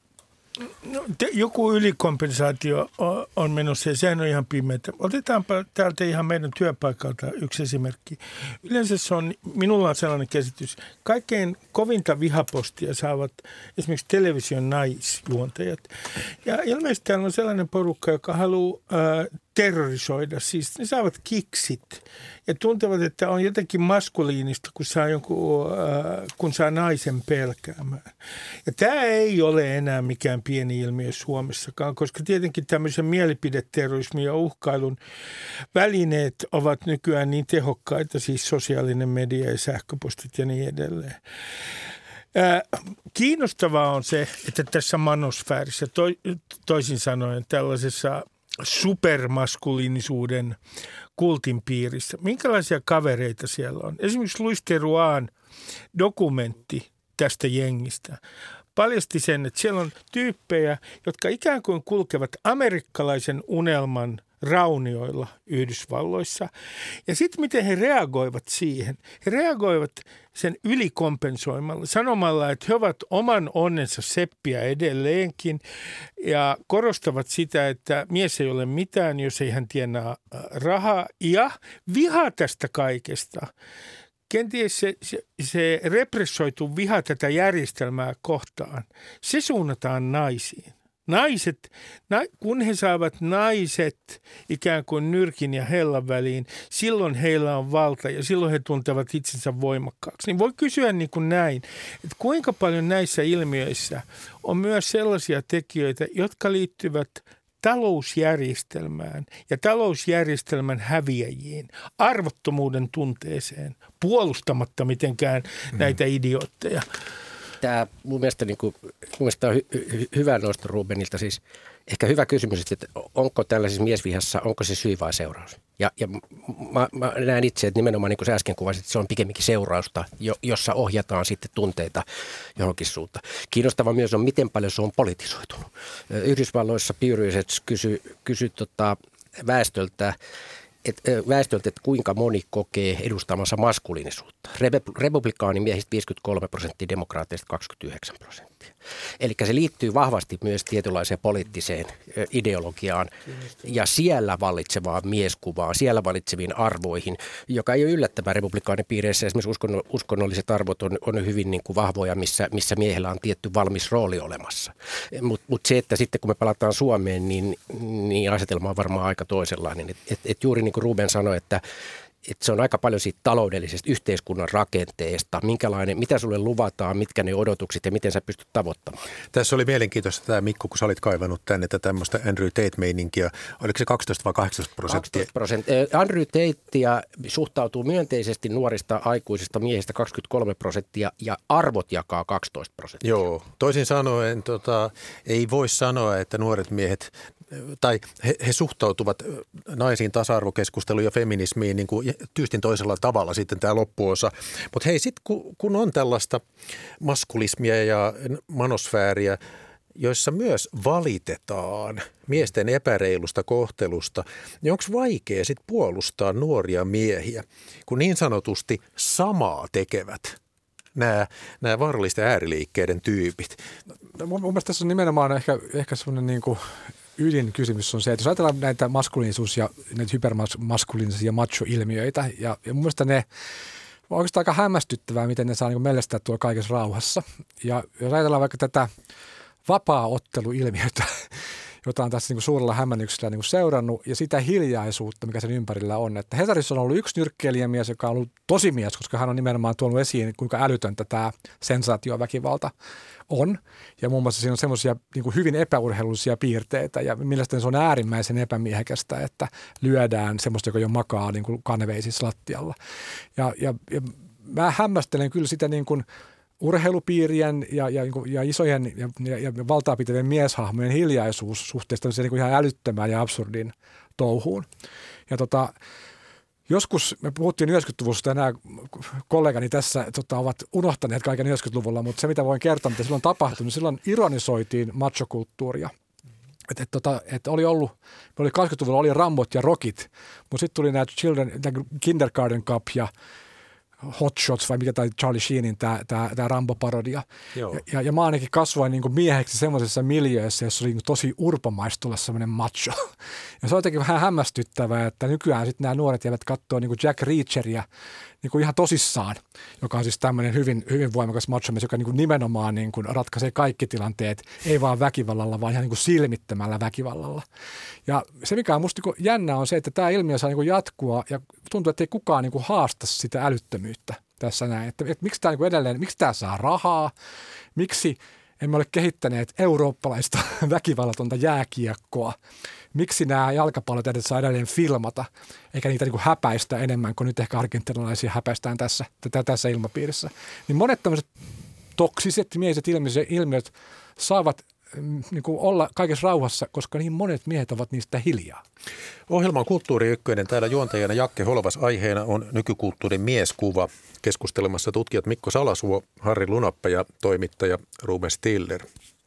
No, te, joku ylikompensaatio on, on menossa ja sehän on ihan pimeätä. Otetaanpa täältä ihan meidän työpaikalta yksi esimerkki. Yleensä se on, minulla on sellainen käsitys, kaikkein kovinta vihapostia saavat esimerkiksi television naisjuontajat. Ja ilmeisesti täällä on sellainen porukka, joka haluaa äh, terrorisoida, siis ne saavat kiksit ja tuntevat, että on jotenkin maskuliinista, kun saa, jonkun, äh, kun saa naisen pelkäämään. Ja tämä ei ole enää mikään pieni ilmiö Suomessakaan, koska tietenkin tämmöisen mielipideterrorismin ja uhkailun välineet ovat nykyään niin tehokkaita, siis sosiaalinen media ja sähköpostit ja niin edelleen. Äh, kiinnostavaa on se, että tässä manosfäärissä, to, toisin sanoen tällaisessa supermaskuliinisuuden kultin piirissä. Minkälaisia kavereita siellä on? Esimerkiksi Louis Therouin dokumentti tästä jengistä paljasti sen, että siellä on tyyppejä, jotka ikään kuin kulkevat amerikkalaisen unelman raunioilla Yhdysvalloissa. Ja sitten miten he reagoivat siihen? He reagoivat sen ylikompensoimalla, sanomalla, että he ovat oman onnensa seppiä edelleenkin ja korostavat sitä, että mies ei ole mitään, jos ei hän tienaa rahaa. Ja viha tästä kaikesta kenties se, se, se repressoitu viha tätä järjestelmää kohtaan, se suunnataan naisiin. Naiset, na, kun he saavat naiset ikään kuin nyrkin ja hellan väliin, silloin heillä on valta ja silloin he tuntevat itsensä voimakkaaksi. Niin voi kysyä niin kuin näin, että kuinka paljon näissä ilmiöissä on myös sellaisia tekijöitä, jotka liittyvät talousjärjestelmään ja talousjärjestelmän häviäjiin, arvottomuuden tunteeseen, puolustamatta mitenkään mm. näitä idiootteja. Tämä mun mielestä, niin kuin, mun mielestä on hy, hy, hyvä nosto Rubenilta. Siis ehkä hyvä kysymys, että onko tällaisessa miesvihassa, onko se syy vai seuraus? Ja, ja mä, mä näen itse, että nimenomaan niin kuin sä äsken kuvasit, että se on pikemminkin seurausta, jo, jossa ohjataan sitten tunteita johonkin suuntaan. Kiinnostava myös on, miten paljon se on politisoitunut. Yhdysvalloissa Pew Research kysyi kysy, tota, väestöltä, Et, väestöltä, että kuinka moni kokee edustamansa maskuliinisuutta. Republikaanimiehistä viisikymmentäkolme prosenttia, demokraateista kaksikymmentäyhdeksän prosenttia. Eli se liittyy vahvasti myös tietynlaiseen poliittiseen ideologiaan ja siellä vallitsevaan mieskuvaan, siellä valitseviin arvoihin, joka ei ole yllättävää republikaanipiireissä. Esimerkiksi uskonno, uskonnolliset arvot on, on hyvin niin kuin vahvoja, missä, missä miehellä on tietty valmis rooli olemassa. Mutta mut se, että sitten kun me palataan Suomeen, niin, niin asetelma on varmaan aika toisenlainen. Et, et, et juuri niin kuin Ruben sanoi, että että se on aika paljon siitä taloudellisesta yhteiskunnan rakenteesta, minkälainen, mitä sulle luvataan, mitkä ne odotukset ja miten sä pystyt tavoittamaan. Tässä oli mielenkiintoista tämä, Mikko, kun sä olit kaivannut tänne tämmöistä Andrew Tate-meininkiä. Oliko se kaksitoista vai kahdeksantoista prosenttia? kaksitoista prosenttia. Andrew Tate suhtautuu myönteisesti nuorista aikuisista miehistä kaksikymmentäkolme prosenttia ja arvot jakaa kaksitoista prosenttia. Joo, toisin sanoen tota, ei voi sanoa, että nuoret miehet tai he, he suhtautuvat naisiin tasa-arvokeskusteluun ja feminismiin niin kuin tyystin toisella tavalla sitten tämä loppuosa. Mutta hei, sitten kun, kun on tällaista maskulismia ja manosfääriä, joissa myös valitetaan miesten epäreilusta kohtelusta, niin onko vaikea sitten puolustaa nuoria miehiä, kun niin sanotusti samaa tekevät nämä, nämä vaarallisten ääriliikkeiden tyypit? Mun mielestä tässä on nimenomaan ehkä, ehkä semmoinen niin kuin ydinkysymys on se, että jos ajatellaan näitä maskuliinisuus- ja näitä hypermaskuliinisia macho-ilmiöitä, ja, ja mun mielestä ne on oikeastaan aika hämmästyttävää, miten ne saa niin mellestää tuolla kaikessa rauhassa. Ja jos ajatellaan vaikka tätä vapaa-otteluilmiötä, jota on tässä niin kuin suurella hämmennyksellä niin kuin seurannut, ja sitä hiljaisuutta, mikä sen ympärillä on. Että Hesarissa on ollut yksi nyrkkeilijämies, joka on ollut tosi mies, koska hän on nimenomaan tuonut esiin, kuinka älytöntä tämä sensaatioväkivalta on. Ja muun muassa siinä on semmoisia niin kuin hyvin epäurheilullisia piirteitä, ja mielestäni se on äärimmäisen epämiehekästä, että lyödään semmoista, joka jo makaa niin kuin kanveisissa lattialla. Ja, ja, ja mä hämmästelen kyllä sitä niin kuin urheilupiirien ja, ja, ja isojen ja, ja, ja valtaa pitävien mieshahmojen hiljaisuus suhteesta niin kuin ihan älyttömään ja absurdin touhuun. Ja tota, joskus, me puhuttiin yhdeksänkymmentäluvusta ja nämä kollegani tässä tota, ovat unohtaneet kaiken yhdeksänkymmentäluvulla, mutta se mitä voin kertoa, mitä silloin tapahtui, niin silloin ironisoitiin machokulttuuria. Että et, tota, et oli ollut, me oli kaksikymmentäluvulla oli Rambot ja Rockit, mutta sitten tuli nämä Children, Kindergarten Cup ja Hot Shots vai mikä tai Charlie Sheenin tämä, tämä, tämä Rambo-parodia. Ja, ja, ja mä ainakin kasvoin niin kuin mieheksi semmoisessa miljöössä, jossa oli niin kuin tosi urpomaista tulla semmoinen macho. Ja se on jotenkin vähän hämmästyttävää, että nykyään sitten nämä nuoret jäävät katsoa niin kuin Jack Reacheria niin kuin ihan tosissaan, joka on siis tämmöinen hyvin, hyvin voimakas machomies, joka niin kuin nimenomaan niin kuin ratkaisee kaikki tilanteet, ei vaan väkivallalla, vaan ihan niin kuin silmittömällä väkivallalla. Ja se, mikä on musta niin kuin jännä, on se, että tämä ilmiö saa niin kuin jatkua ja tuntuu, että ei kukaan niin kuin haasta sitä älyttömyyttä tässä näin. Että, että miksi tämä niin kuin edelleen, miksi tämä saa rahaa, miksi emme ole kehittäneet eurooppalaista väkivallatonta jääkiekkoa, miksi nämä jalkapallot edes saa edelleen filmata, eikä niitä niin kuin häpäistä enemmän kuin nyt ehkä argentinalaisia häpäistään tässä, tässä ilmapiirissä. Niin monet tämmöiset toksiset miehiset ilmiöt saavat niin kuin olla kaikessa rauhassa, koska niin monet miehet ovat niistä hiljaa. Ohjelman Kulttuuri Ykkönen. Täällä juontajana Jakke Holvas. Aiheena on nykykulttuurin mieskuva. Keskustelemassa tutkijat Mikko Salasuo, Harri Lunappa ja toimittaja Ruben Stiller.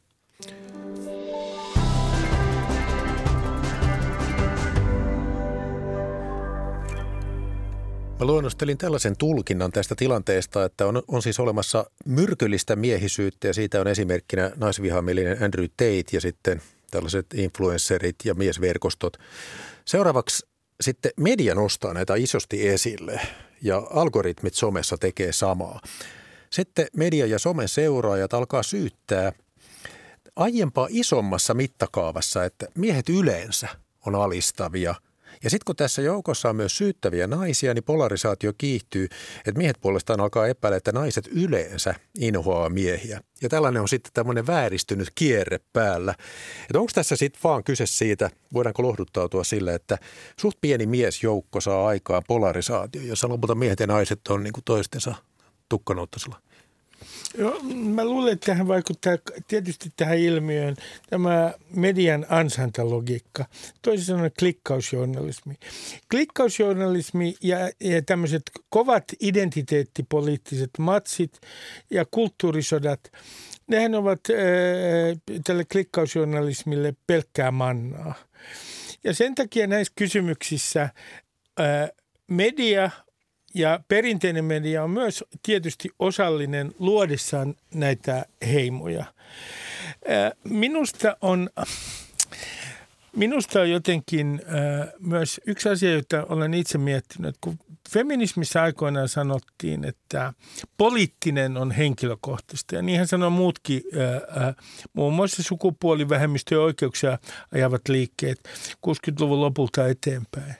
Mä luonnostelin tällaisen tulkinnan tästä tilanteesta, että on, on siis olemassa myrkyllistä miehisyyttä ja siitä on esimerkkinä naisvihamielinen Andrew Tate ja sitten tällaiset influencerit ja miesverkostot. Seuraavaksi sitten media nostaa näitä isosti esille ja algoritmit somessa tekee samaa. Sitten media ja somen seuraajat alkaa syyttää aiempaa isommassa mittakaavassa, että miehet yleensä on alistavia. Ja sitten kun tässä joukossa on myös syyttäviä naisia, niin polarisaatio kiihtyy, että miehet puolestaan alkaa epäillä, että naiset yleensä inhoaa miehiä. Ja tällainen on sitten tämmöinen vääristynyt kierre päällä. Että onko tässä sitten vaan kyse siitä, voidaanko lohduttautua sille, että suht pieni miesjoukko saa aikaan polarisaatio, jossa lopulta miehet ja naiset on niin kuin toistensa tukkanouttasella? Joo, mä luulen, että tähän vaikuttaa tietysti tähän ilmiöön tämä median ansantalogiikka, toisin sanoen klikkausjournalismi. Klikkausjournalismi ja, ja tämmöiset kovat identiteettipoliittiset matsit ja kulttuurisodat, nehän ovat ää, tälle klikkausjournalismille pelkkää mannaa. Ja sen takia näissä kysymyksissä ää, media ja perinteinen media on myös tietysti osallinen luodessaan näitä heimoja. Minusta on, minusta on jotenkin myös yksi asia, jota olen itse miettinyt, kun feminismissä aikoinaan sanottiin, että poliittinen on henkilökohtaista. Ja niinhän sanoo muutkin, muun muassa sukupuolivähemmistöjen oikeuksia ajavat liikkeet kuusikymmentäluvun lopulta eteenpäin.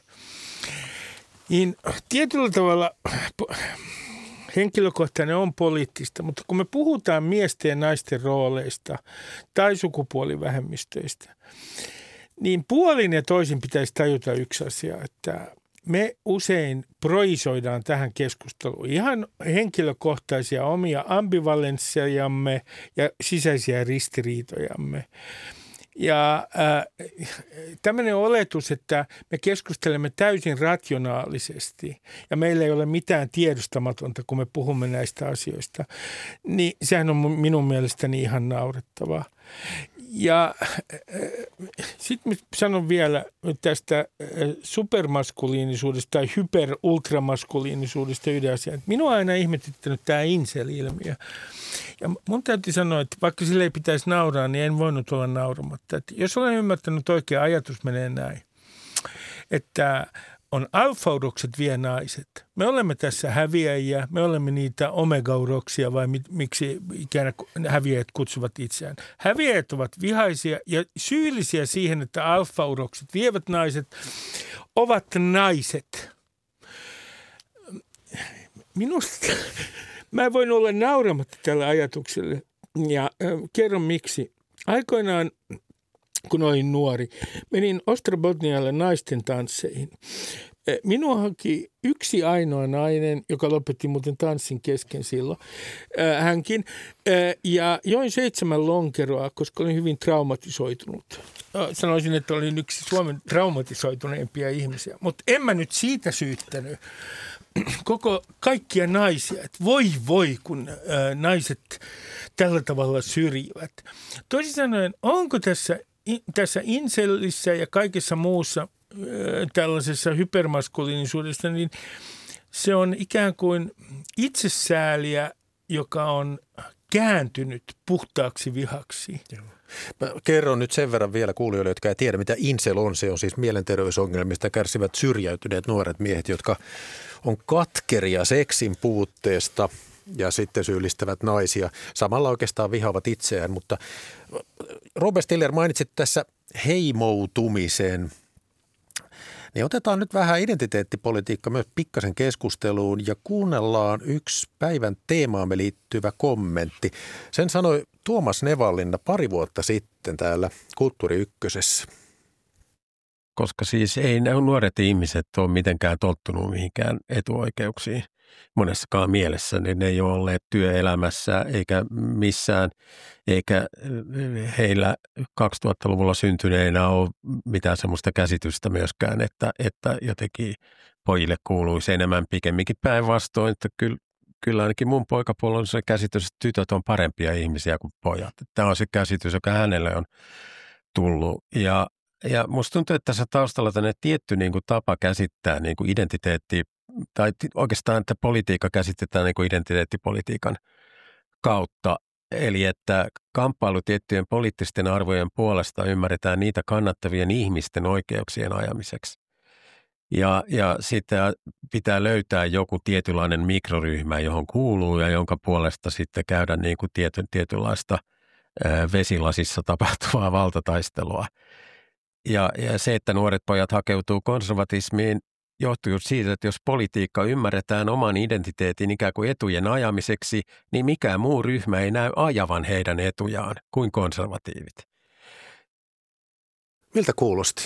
Niin tietyllä tavalla henkilökohtainen on poliittista, mutta kun me puhutaan miesten ja naisten rooleista tai sukupuolivähemmistöistä, niin puolin ja toisin pitäisi tajuta yksi asia, että me usein projisoidaan tähän keskusteluun ihan henkilökohtaisia omia ambivalenssejamme ja sisäisiä ristiriitojamme. Ja äh, tämmöinen oletus, että me keskustelemme täysin rationaalisesti ja meillä ei ole mitään tiedostamatonta, kun me puhumme näistä asioista, niin sehän on minun mielestäni ihan naurettavaa. Ja äh, sitten sanon vielä tästä äh, supermaskuliinisuudesta tai hyper-ultramaskuliinisuudesta yhden asian. Minua on aina ihmetyttänyt tämä incel-ilmiö. Ja mun täytyy sanoa, että vaikka sille ei pitäisi nauraa, niin en voinut olla nauramatta. Että jos olen ymmärtänyt oikein, ajatus menee näin, että on alfaudokset vie naiset. Me olemme tässä häviäjiä, me olemme niitä omegauroksia vai miksi ikään häviäjät kutsuvat itseään. Häviäjät ovat vihaisia ja syyllisiä siihen, että alfaudokset vievät naiset, ovat naiset. Minusta... Mä en voin olla nauramatta tälle ajatukselle ja äh, kerron miksi. Aikoinaan, kun olin nuori, menin Ostrobotnialle naisten tansseihin. Minua haki yksi ainoa nainen, joka lopetti muuten tanssin kesken silloin, äh, hänkin, äh, ja join seitsemän lonkeroa, koska olin hyvin traumatisoitunut. Äh, sanoisin, että olin yksi Suomen traumatisoituneimpia ihmisiä, mutta en mä nyt siitä syyttänyt koko kaikkia naisia, että voi voi, kun ää, naiset tällä tavalla syrjivät. Toisin sanoen, onko tässä, tässä incelissä ja kaikessa muussa ää, tällaisessa hypermaskuliinisuudessa, niin se on ikään kuin itsesääliä, joka on kääntynyt puhtaaksi vihaksi. Joo. Mä kerron nyt sen verran vielä kuulijoille, jotka ei tiedä, mitä incel on. Se on siis mielenterveysongelmista kärsivät syrjäytyneet nuoret miehet, jotka on katkeria seksin puutteesta ja sitten syyllistävät naisia. Samalla oikeastaan vihaavat itseään, mutta Robert Stiller mainitsit tässä heimoutumisen. Niin otetaan nyt vähän identiteettipolitiikka myös pikkasen keskusteluun ja kuunnellaan yksi päivän teemaamme liittyvä kommentti. Sen sanoi Tuomas Nevallinna pari vuotta sitten täällä Kulttuuri Ykkösessä. Koska siis ei nuoret ihmiset ole mitenkään tottunut mihinkään etuoikeuksiin monessakaan mielessä. Niin ne ei ole olleet työelämässä eikä missään, eikä heillä kaksituhattaluvulla syntyneinä ole mitään sellaista käsitystä myöskään, että, että jotenkin pojille kuuluisi enemmän, pikemminkin päinvastoin, että kyllä, kyllä ainakin mun poikapuolella on se käsitys, että tytöt on parempia ihmisiä kuin pojat. Tämä on se käsitys, joka hänelle on tullut ja Ja musta tuntuu, että tässä taustalla tämmöinen tietty niin kuin tapa käsittää niin kuin identiteetti, tai oikeastaan, että politiikka käsitetään niin kuin identiteettipolitiikan kautta. Eli että kamppailu tiettyjen poliittisten arvojen puolesta ymmärretään niitä kannattavien ihmisten oikeuksien ajamiseksi. Ja, ja sitten pitää löytää joku tietynlainen mikroryhmä, johon kuuluu ja jonka puolesta sitten käydä niin kuin tiety, tietynlaista ää, vesilasissa tapahtuvaa valtataistelua. Ja, ja se, että nuoret pojat hakeutuu konservatismiin, johtuu siitä, että jos politiikka ymmärretään oman identiteetin ikään kuin etujen ajamiseksi, niin mikään muu ryhmä ei näy ajavan heidän etujaan kuin konservatiivit. Miltä kuulosti?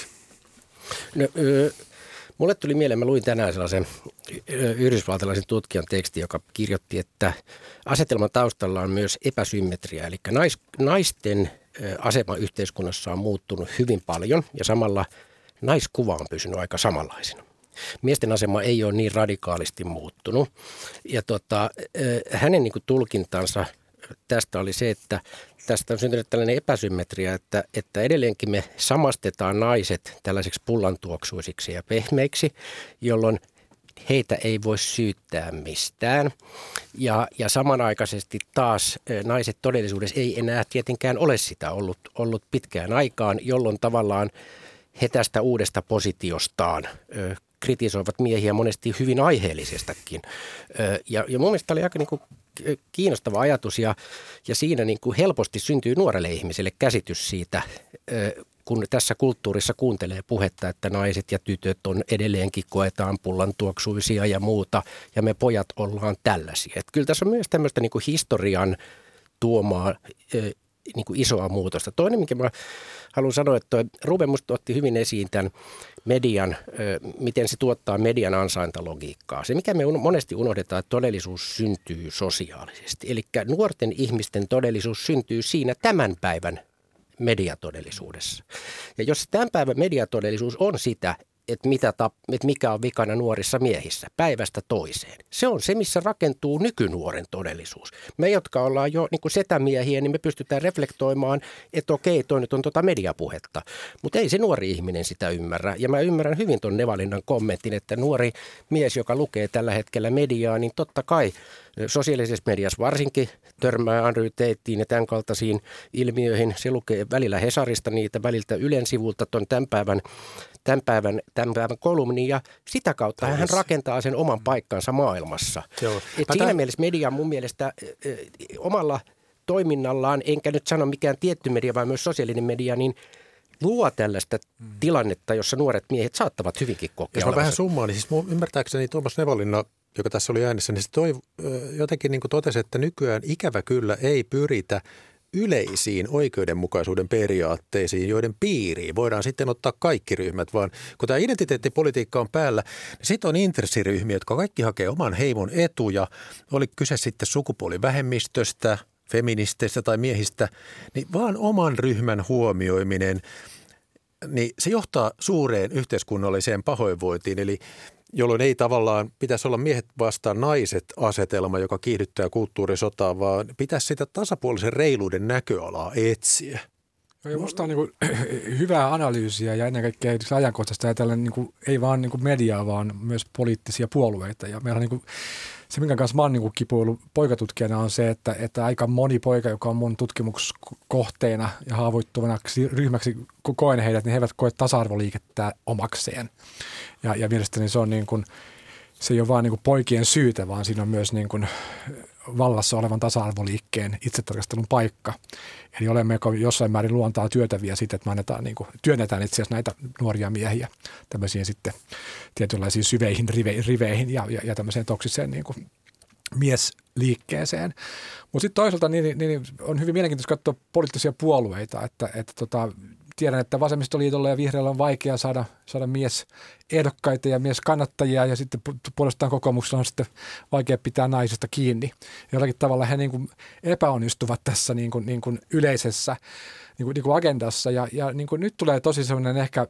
No, ö, mulle tuli mieleen, mä luin tänään sellaisen yhdysvaltalaisen tutkijan teksti, joka kirjoitti, että asetelman taustalla on myös epäsymmetria, eli nais, naisten asema yhteiskunnassa on muuttunut hyvin paljon ja samalla naiskuva on pysynyt aika samanlaisena. Miesten asema ei ole niin radikaalisti muuttunut ja tota, hänen niin kuin tulkintansa tästä oli se, että tästä on syntynyt tällainen epäsymmetria, että, että edelleenkin me samastetaan naiset tällaiseksi pullantuoksuisiksi ja pehmeiksi, jolloin heitä ei voi syyttää mistään. Ja, ja samanaikaisesti taas naiset todellisuudessa ei enää tietenkään ole sitä ollut, ollut pitkään aikaan, jolloin tavallaan he tästä uudesta positiostaan ö, kritisoivat miehiä monesti hyvin aiheellisestakin. Ö, ja, ja mun mielestä oli aika niin kuin kiinnostava ajatus ja, ja siinä niin kuin helposti syntyy nuorelle ihmiselle käsitys siitä, ö, kun tässä kulttuurissa kuuntelee puhetta, että naiset ja tytöt on edelleenkin koetaan pullantuoksuisia ja muuta, ja me pojat ollaan tällaisia. Että kyllä tässä on myös tämmöistä niin kuin historian tuomaa niin kuin isoa muutosta. Toinen, mikä mä haluan sanoa, että Ruben musta otti hyvin esiin tämän median, miten se tuottaa median ansaintalogiikkaa. Se, mikä me monesti unohdetaan, että todellisuus syntyy sosiaalisesti. Eli nuorten ihmisten todellisuus syntyy siinä tämän päivän mediatodellisuudessa. Ja jos tämän päivän mediatodellisuus on sitä, että, mitä tap, että mikä on vikana nuorissa miehissä päivästä toiseen. Se on se, missä rakentuu nykynuoren todellisuus. Me, jotka ollaan jo niin kuin setämiehiä, niin me pystytään reflektoimaan, että okei, toi nyt on tuota mediapuhetta. Mutta ei se nuori ihminen sitä ymmärrä. Ja mä ymmärrän hyvin tuon Nevalinnan kommentin, että nuori mies, joka lukee tällä hetkellä mediaa, niin totta kai sosiaalisessa mediassa varsinkin törmää Andrew Tateen ja tämän kaltaisiin ilmiöihin. Se lukee välillä Hesarista niitä, väliltä Ylen sivulta tuon tämän päivän, tämän päivän, tämän päivän kolumnin ja sitä kautta hän rakentaa sen oman paikkansa maailmassa. Et siinä tämän... mielessä media mun mielestä äh, omalla toiminnallaan, enkä nyt sano mikään tietty media, vaan myös sosiaalinen media, niin luo tällaista mm. tilannetta, jossa nuoret miehet saattavat hyvinkin kokea. Jos mä vähän summaan, niin siis ymmärtääkseni Tuomas Nevalinna, joka tässä oli äänessä, niin se toi, jotenkin niin kuin totesi, että nykyään ikävä kyllä ei pyritä yleisiin oikeudenmukaisuuden periaatteisiin, joiden piiriin voidaan sitten ottaa kaikki ryhmät, vaan kun tämä identiteettipolitiikka on päällä, niin sitten on intressiryhmiä, jotka kaikki hakee oman heimon etuja, oli kyse sitten sukupuolivähemmistöstä, feministeistä tai miehistä, niin vaan oman ryhmän huomioiminen, niin se johtaa suureen yhteiskunnalliseen pahoinvointiin, eli jolloin ei tavallaan pitäisi olla miehet vastaan naiset asetelma, joka kiihdyttää kulttuurisotaa, vaan pitäisi sitä tasapuolisen reiluuden näköalaa etsiä. Ja musta on niin kuin hyvää analyysiä ja ennen kaikkea ajankohtaista ajatellen niin kuin, ei vaan niin kuin mediaa, vaan myös poliittisia puolueita. Ja meillä on niin kuin, se, minkä kanssa mä oon niin kipuillut poikatutkijana, on se, että, että aika moni poika, joka on mun tutkimuskohteena ja haavoittuvanaksi ryhmäksi koen heidät, niin he eivät koe tasa-arvoliikettä omakseen. Ja, ja mielestäni se on niin kuin, se ei ole vaan niin kuin poikien syytä, vaan siinä on myös niin kuin vallassa olevan tasa-arvoliikkeen itsetarkastelun paikka. Eli olemmeko jossain määrin luontaa työtäviä siitä, että me annetaan, niin kuin, työnnetään itse asiassa näitä nuoria miehiä tämmöisiin sitten tietynlaisiin syveihin rive, riveihin ja, ja, ja tämmöiseen toksiseen niin kuin miesliikkeeseen. Mutta sitten toisaalta niin, niin on hyvin mielenkiintoista katsoa poliittisia puolueita, että, että tota, tiedän, että vasemmistoliitolla ja vihreällä on vaikea saada, saada miesehdokkaita ja mieskannattajia ja sitten puolestaan kokoomuksella on sitten vaikea pitää naisesta kiinni. Jollakin tavalla he niin kuin epäonnistuvat tässä niin kuin, niin kuin yleisessä niin kuin, niin kuin agendassa ja, ja niin kuin nyt tulee tosi sellainen ehkä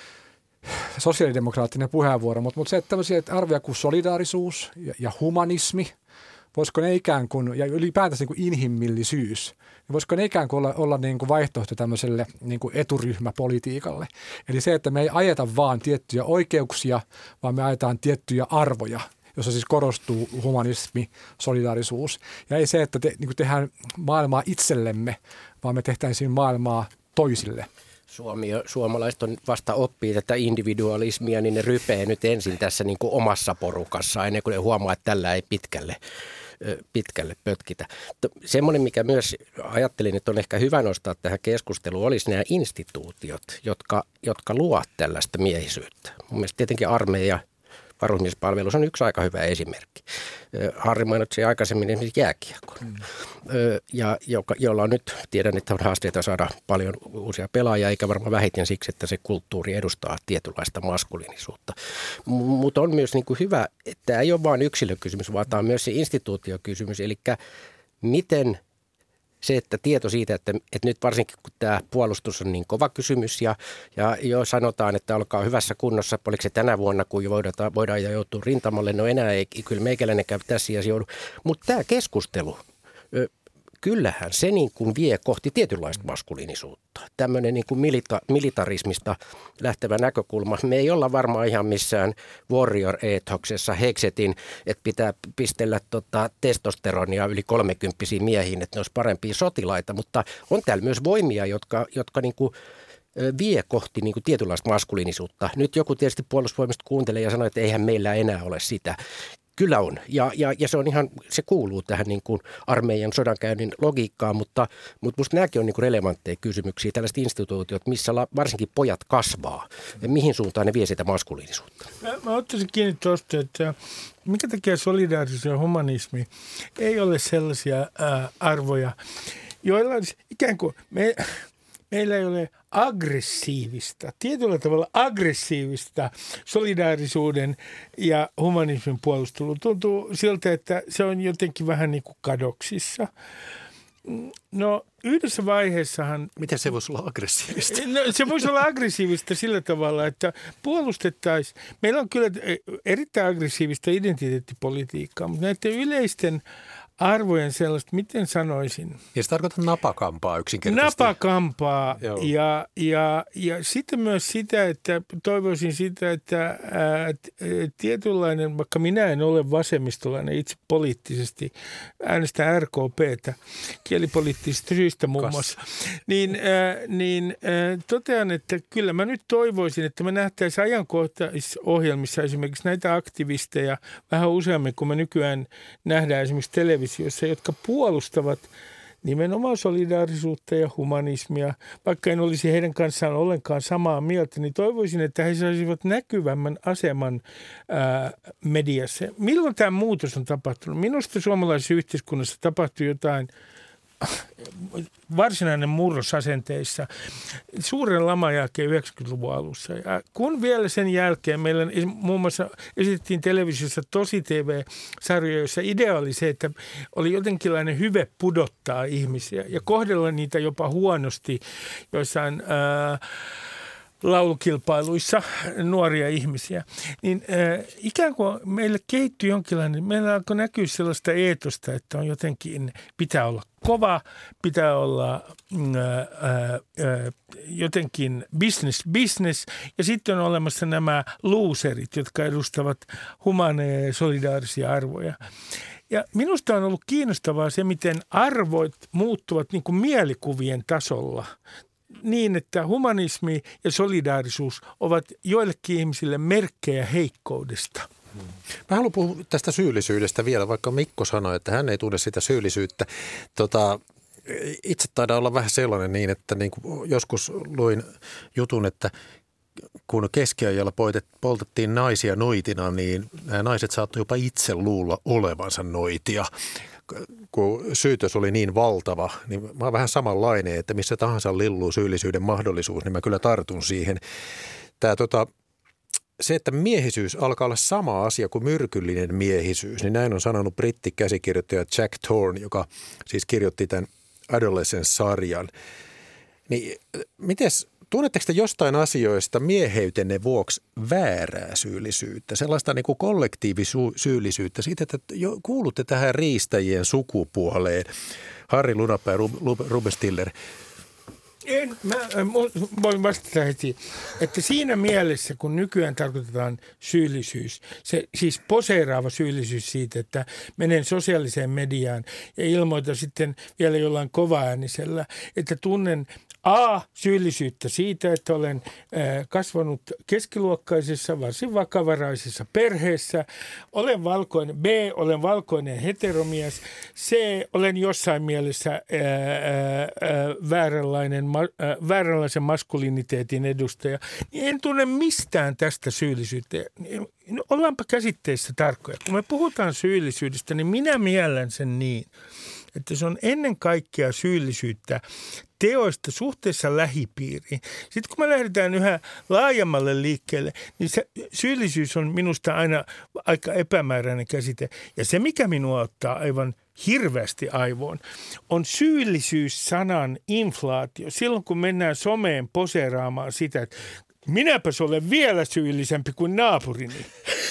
sosiaalidemokraattinen puheenvuoro, mutta, mutta se, että tämmöisiä arvoja kuin solidaarisuus ja, ja humanismi, voisiko ne ikään kuin, ja ylipäätänsä niin kuin inhimillisyys, niin voisiko ne ikään kuin olla, olla niin kuin vaihtoehto tämmöiselle niin kuin eturyhmäpolitiikalle. Eli se, että me ei ajeta vaan tiettyjä oikeuksia, vaan me ajetaan tiettyjä arvoja, jossa siis korostuu humanismi, solidaarisuus. Ja ei se, että te, niin kuin tehdään maailmaa itsellemme, vaan me tehtäisiin maailmaa toisille. Suomi, suomalaiset on vasta oppii tätä individualismia, niin ne rypee nyt ensin tässä niin kuin omassa porukassa ennen kuin ne huomaa, että tällä ei pitkälle, pitkälle pötkitä. Semmoinen, mikä myös ajattelin, että on ehkä hyvä nostaa tähän keskusteluun, olisi nämä instituutiot, jotka, jotka luovat tällaista miehisyyttä. Mun mielestä tietenkin armeija, varusmiespalvelus on yksi aika hyvä esimerkki. Harri mainitsi aikaisemmin esimerkiksi jääkiekon, mm. ja joka, jolla on nyt, tiedän, että on haasteita saada paljon uusia pelaajia, eikä varmaan vähiten siksi, että se kulttuuri edustaa tietynlaista maskuliinisuutta. M- mutta on myös niin kuin hyvä, että tämä ei ole vain yksilökysymys, vaan tämä on myös se instituutiokysymys, eli miten se, että tieto siitä, että, että nyt varsinkin kun tämä puolustus on niin kova kysymys ja, ja jo sanotaan, että olkaa hyvässä kunnossa, oliko se tänä vuonna, kun voidaan, voidaan joutua rintamalle, no enää ei, kyllä meikäläinenkään tässä asiassa joudu. Mutta tämä keskustelu, kyllähän se niin kuin vie kohti tietynlaista maskuliinisuutta. Tämmöinen niin kuin milita, militarismista lähtevä näkökulma. Me ei olla varmaan ihan missään warrior-eethoksessa heksetin, että pitää pistellä tota testosteronia yli kolmekymppisiin miehiin, että ne olisi parempia sotilaita, mutta on täällä myös voimia, jotka, jotka niin kuin vie kohti niin kuin tietynlaista maskuliinisuutta. Nyt joku tietysti puolustusvoimista kuuntelee ja sanoo, että eihän meillä enää ole sitä. Kyllä on, ja, ja, ja se on ihan, se kuuluu tähän niin kuin armeijan sodankäynnin logiikkaan, mutta, mutta musta nämäkin on niin kuin relevantteja kysymyksiä, tällaiset instituutiot, missä la, varsinkin pojat kasvaa, ja mihin suuntaan ne vie sitä maskuliinisuutta. Mä, mä ottaisin kiinni tuosta, että minkä takia solidaarisuus ja humanismi ei ole sellaisia ää, arvoja, joilla ikään kuin me... Meillä ei ole aggressiivista, tietyllä tavalla aggressiivista solidaarisuuden ja humanismin puolustelua. Tuntuu siltä, että se on jotenkin vähän niin kuin kadoksissa. No yhdessä vaiheessahan... Miten se voisi olla aggressiivista? No, se voisi olla aggressiivista sillä tavalla, että puolustettaisiin... Meillä on kyllä erittäin aggressiivista identiteettipolitiikkaa, mutta näiden yleisten arvojen sellaista, miten sanoisin? Ja se tarkoittaa napakampaa yksinkertaisesti. Napakampaa ja, ja, ja sitten myös sitä, että toivoisin sitä, että ää, tietynlainen, vaikka minä en ole vasemmistolainen itse poliittisesti, äänestän R K P:tä kielipoliittisista syistä muun muassa, niin, ää, niin ää, totean, että kyllä mä nyt toivoisin, että me nähtäisiin ajankohtaisohjelmissa esimerkiksi näitä aktivisteja vähän useammin, kun me nykyään nähdään esimerkiksi televisiossa, jotka puolustavat nimenomaan solidaarisuutta ja humanismia. Vaikka en olisi heidän kanssaan ollenkaan samaa mieltä, niin toivoisin, että he saisivat näkyvämmän aseman ää, mediassa. Milloin tämä muutos on tapahtunut? Minusta suomalaisessa yhteiskunnassa tapahtui jotain varsinainen murros asenteissa suuren laman jälkeen yhdeksänkymmentäluvun alussa. Ja kun vielä sen jälkeen meillä muun muassa esitettiin televisiossa tosi T V-sarjoja, joissa idea oli se, että oli jotenkinlainen hyve pudottaa ihmisiä ja kohdella niitä jopa huonosti joissain ää, laulukilpailuissa nuoria ihmisiä, niin äh, ikään kuin meille kehittyi jonkinlainen, meillä alkoi näkyä sellaista eetosta, että on jotenkin, pitää olla kova, pitää olla äh, äh, jotenkin business, business, ja sitten on olemassa nämä loserit, jotka edustavat humaneja ja solidaarisia arvoja. Ja minusta on ollut kiinnostavaa se, miten arvot muuttuvat niin kuin mielikuvien tasolla, niin, että humanismi ja solidaarisuus ovat joillekin ihmisille merkkejä heikkoudesta. Mä haluan puhua tästä syyllisyydestä vielä, vaikka Mikko sanoi, että hän ei tunne sitä syyllisyyttä. Tota, itse taidaan olla vähän sellainen niin, että niin kuin joskus luin jutun, että kun keskiajalla poltettiin naisia noitina, niin nämä naiset saattoi jopa itse luulla olevansa noitia. Kun syytös oli niin valtava, niin mä oon vähän samanlainen, että missä tahansa lilluu syyllisyyden mahdollisuus, niin mä kyllä tartun siihen. Tää, tota, se, että miehisyys alkaa olla sama asia kuin myrkyllinen miehisyys, niin näin on sanonut brittikäsikirjoittaja Jack Thorne, joka siis kirjoitti tämän Adolescence-sarjan. Niin mites, tunnetteko te jostain asioista mieheytenne vuoksi väärää syyllisyyttä, sellaista niin kuin kollektiivisyyllisyyttä, siitä, että kuulutte tähän riistäjien sukupuoleen, Harri Lunapää ja Ruben Stiller. En, mä voin vastata heti, että siinä mielessä, kun nykyään tarkoitetaan syyllisyys, se siis poseeraava syyllisyys siitä, että menen sosiaaliseen mediaan ja ilmoitan sitten vielä jollain kovaäänisellä, että tunnen A, syyllisyyttä siitä, että olen kasvanut keskiluokkaisessa, varsin vakavaraisessa perheessä. Olen valkoinen, B, olen valkoinen heteromies. C, olen jossain mielessä ää, ää, vääränlainen, ää, vääränlaisen maskuliniteetin edustaja. Niin en tunne mistään tästä syyllisyyttä. No, ollaanpa käsitteissä tarkkoja. Kun me puhutaan syyllisyydestä, niin minä miellän sen niin, että se on ennen kaikkea syyllisyyttä teoista suhteessa lähipiiriin. Sitten kun me lähdetään yhä laajemmalle liikkeelle, niin se syyllisyys on minusta aina aika epämääräinen käsite. Ja se, mikä minua ottaa aivan hirveästi aivoon, on syyllisyys-sanan inflaatio. Silloin kun mennään someen poseeraamaan sitä, että minäpäs olen vielä syyllisempi kuin naapurini.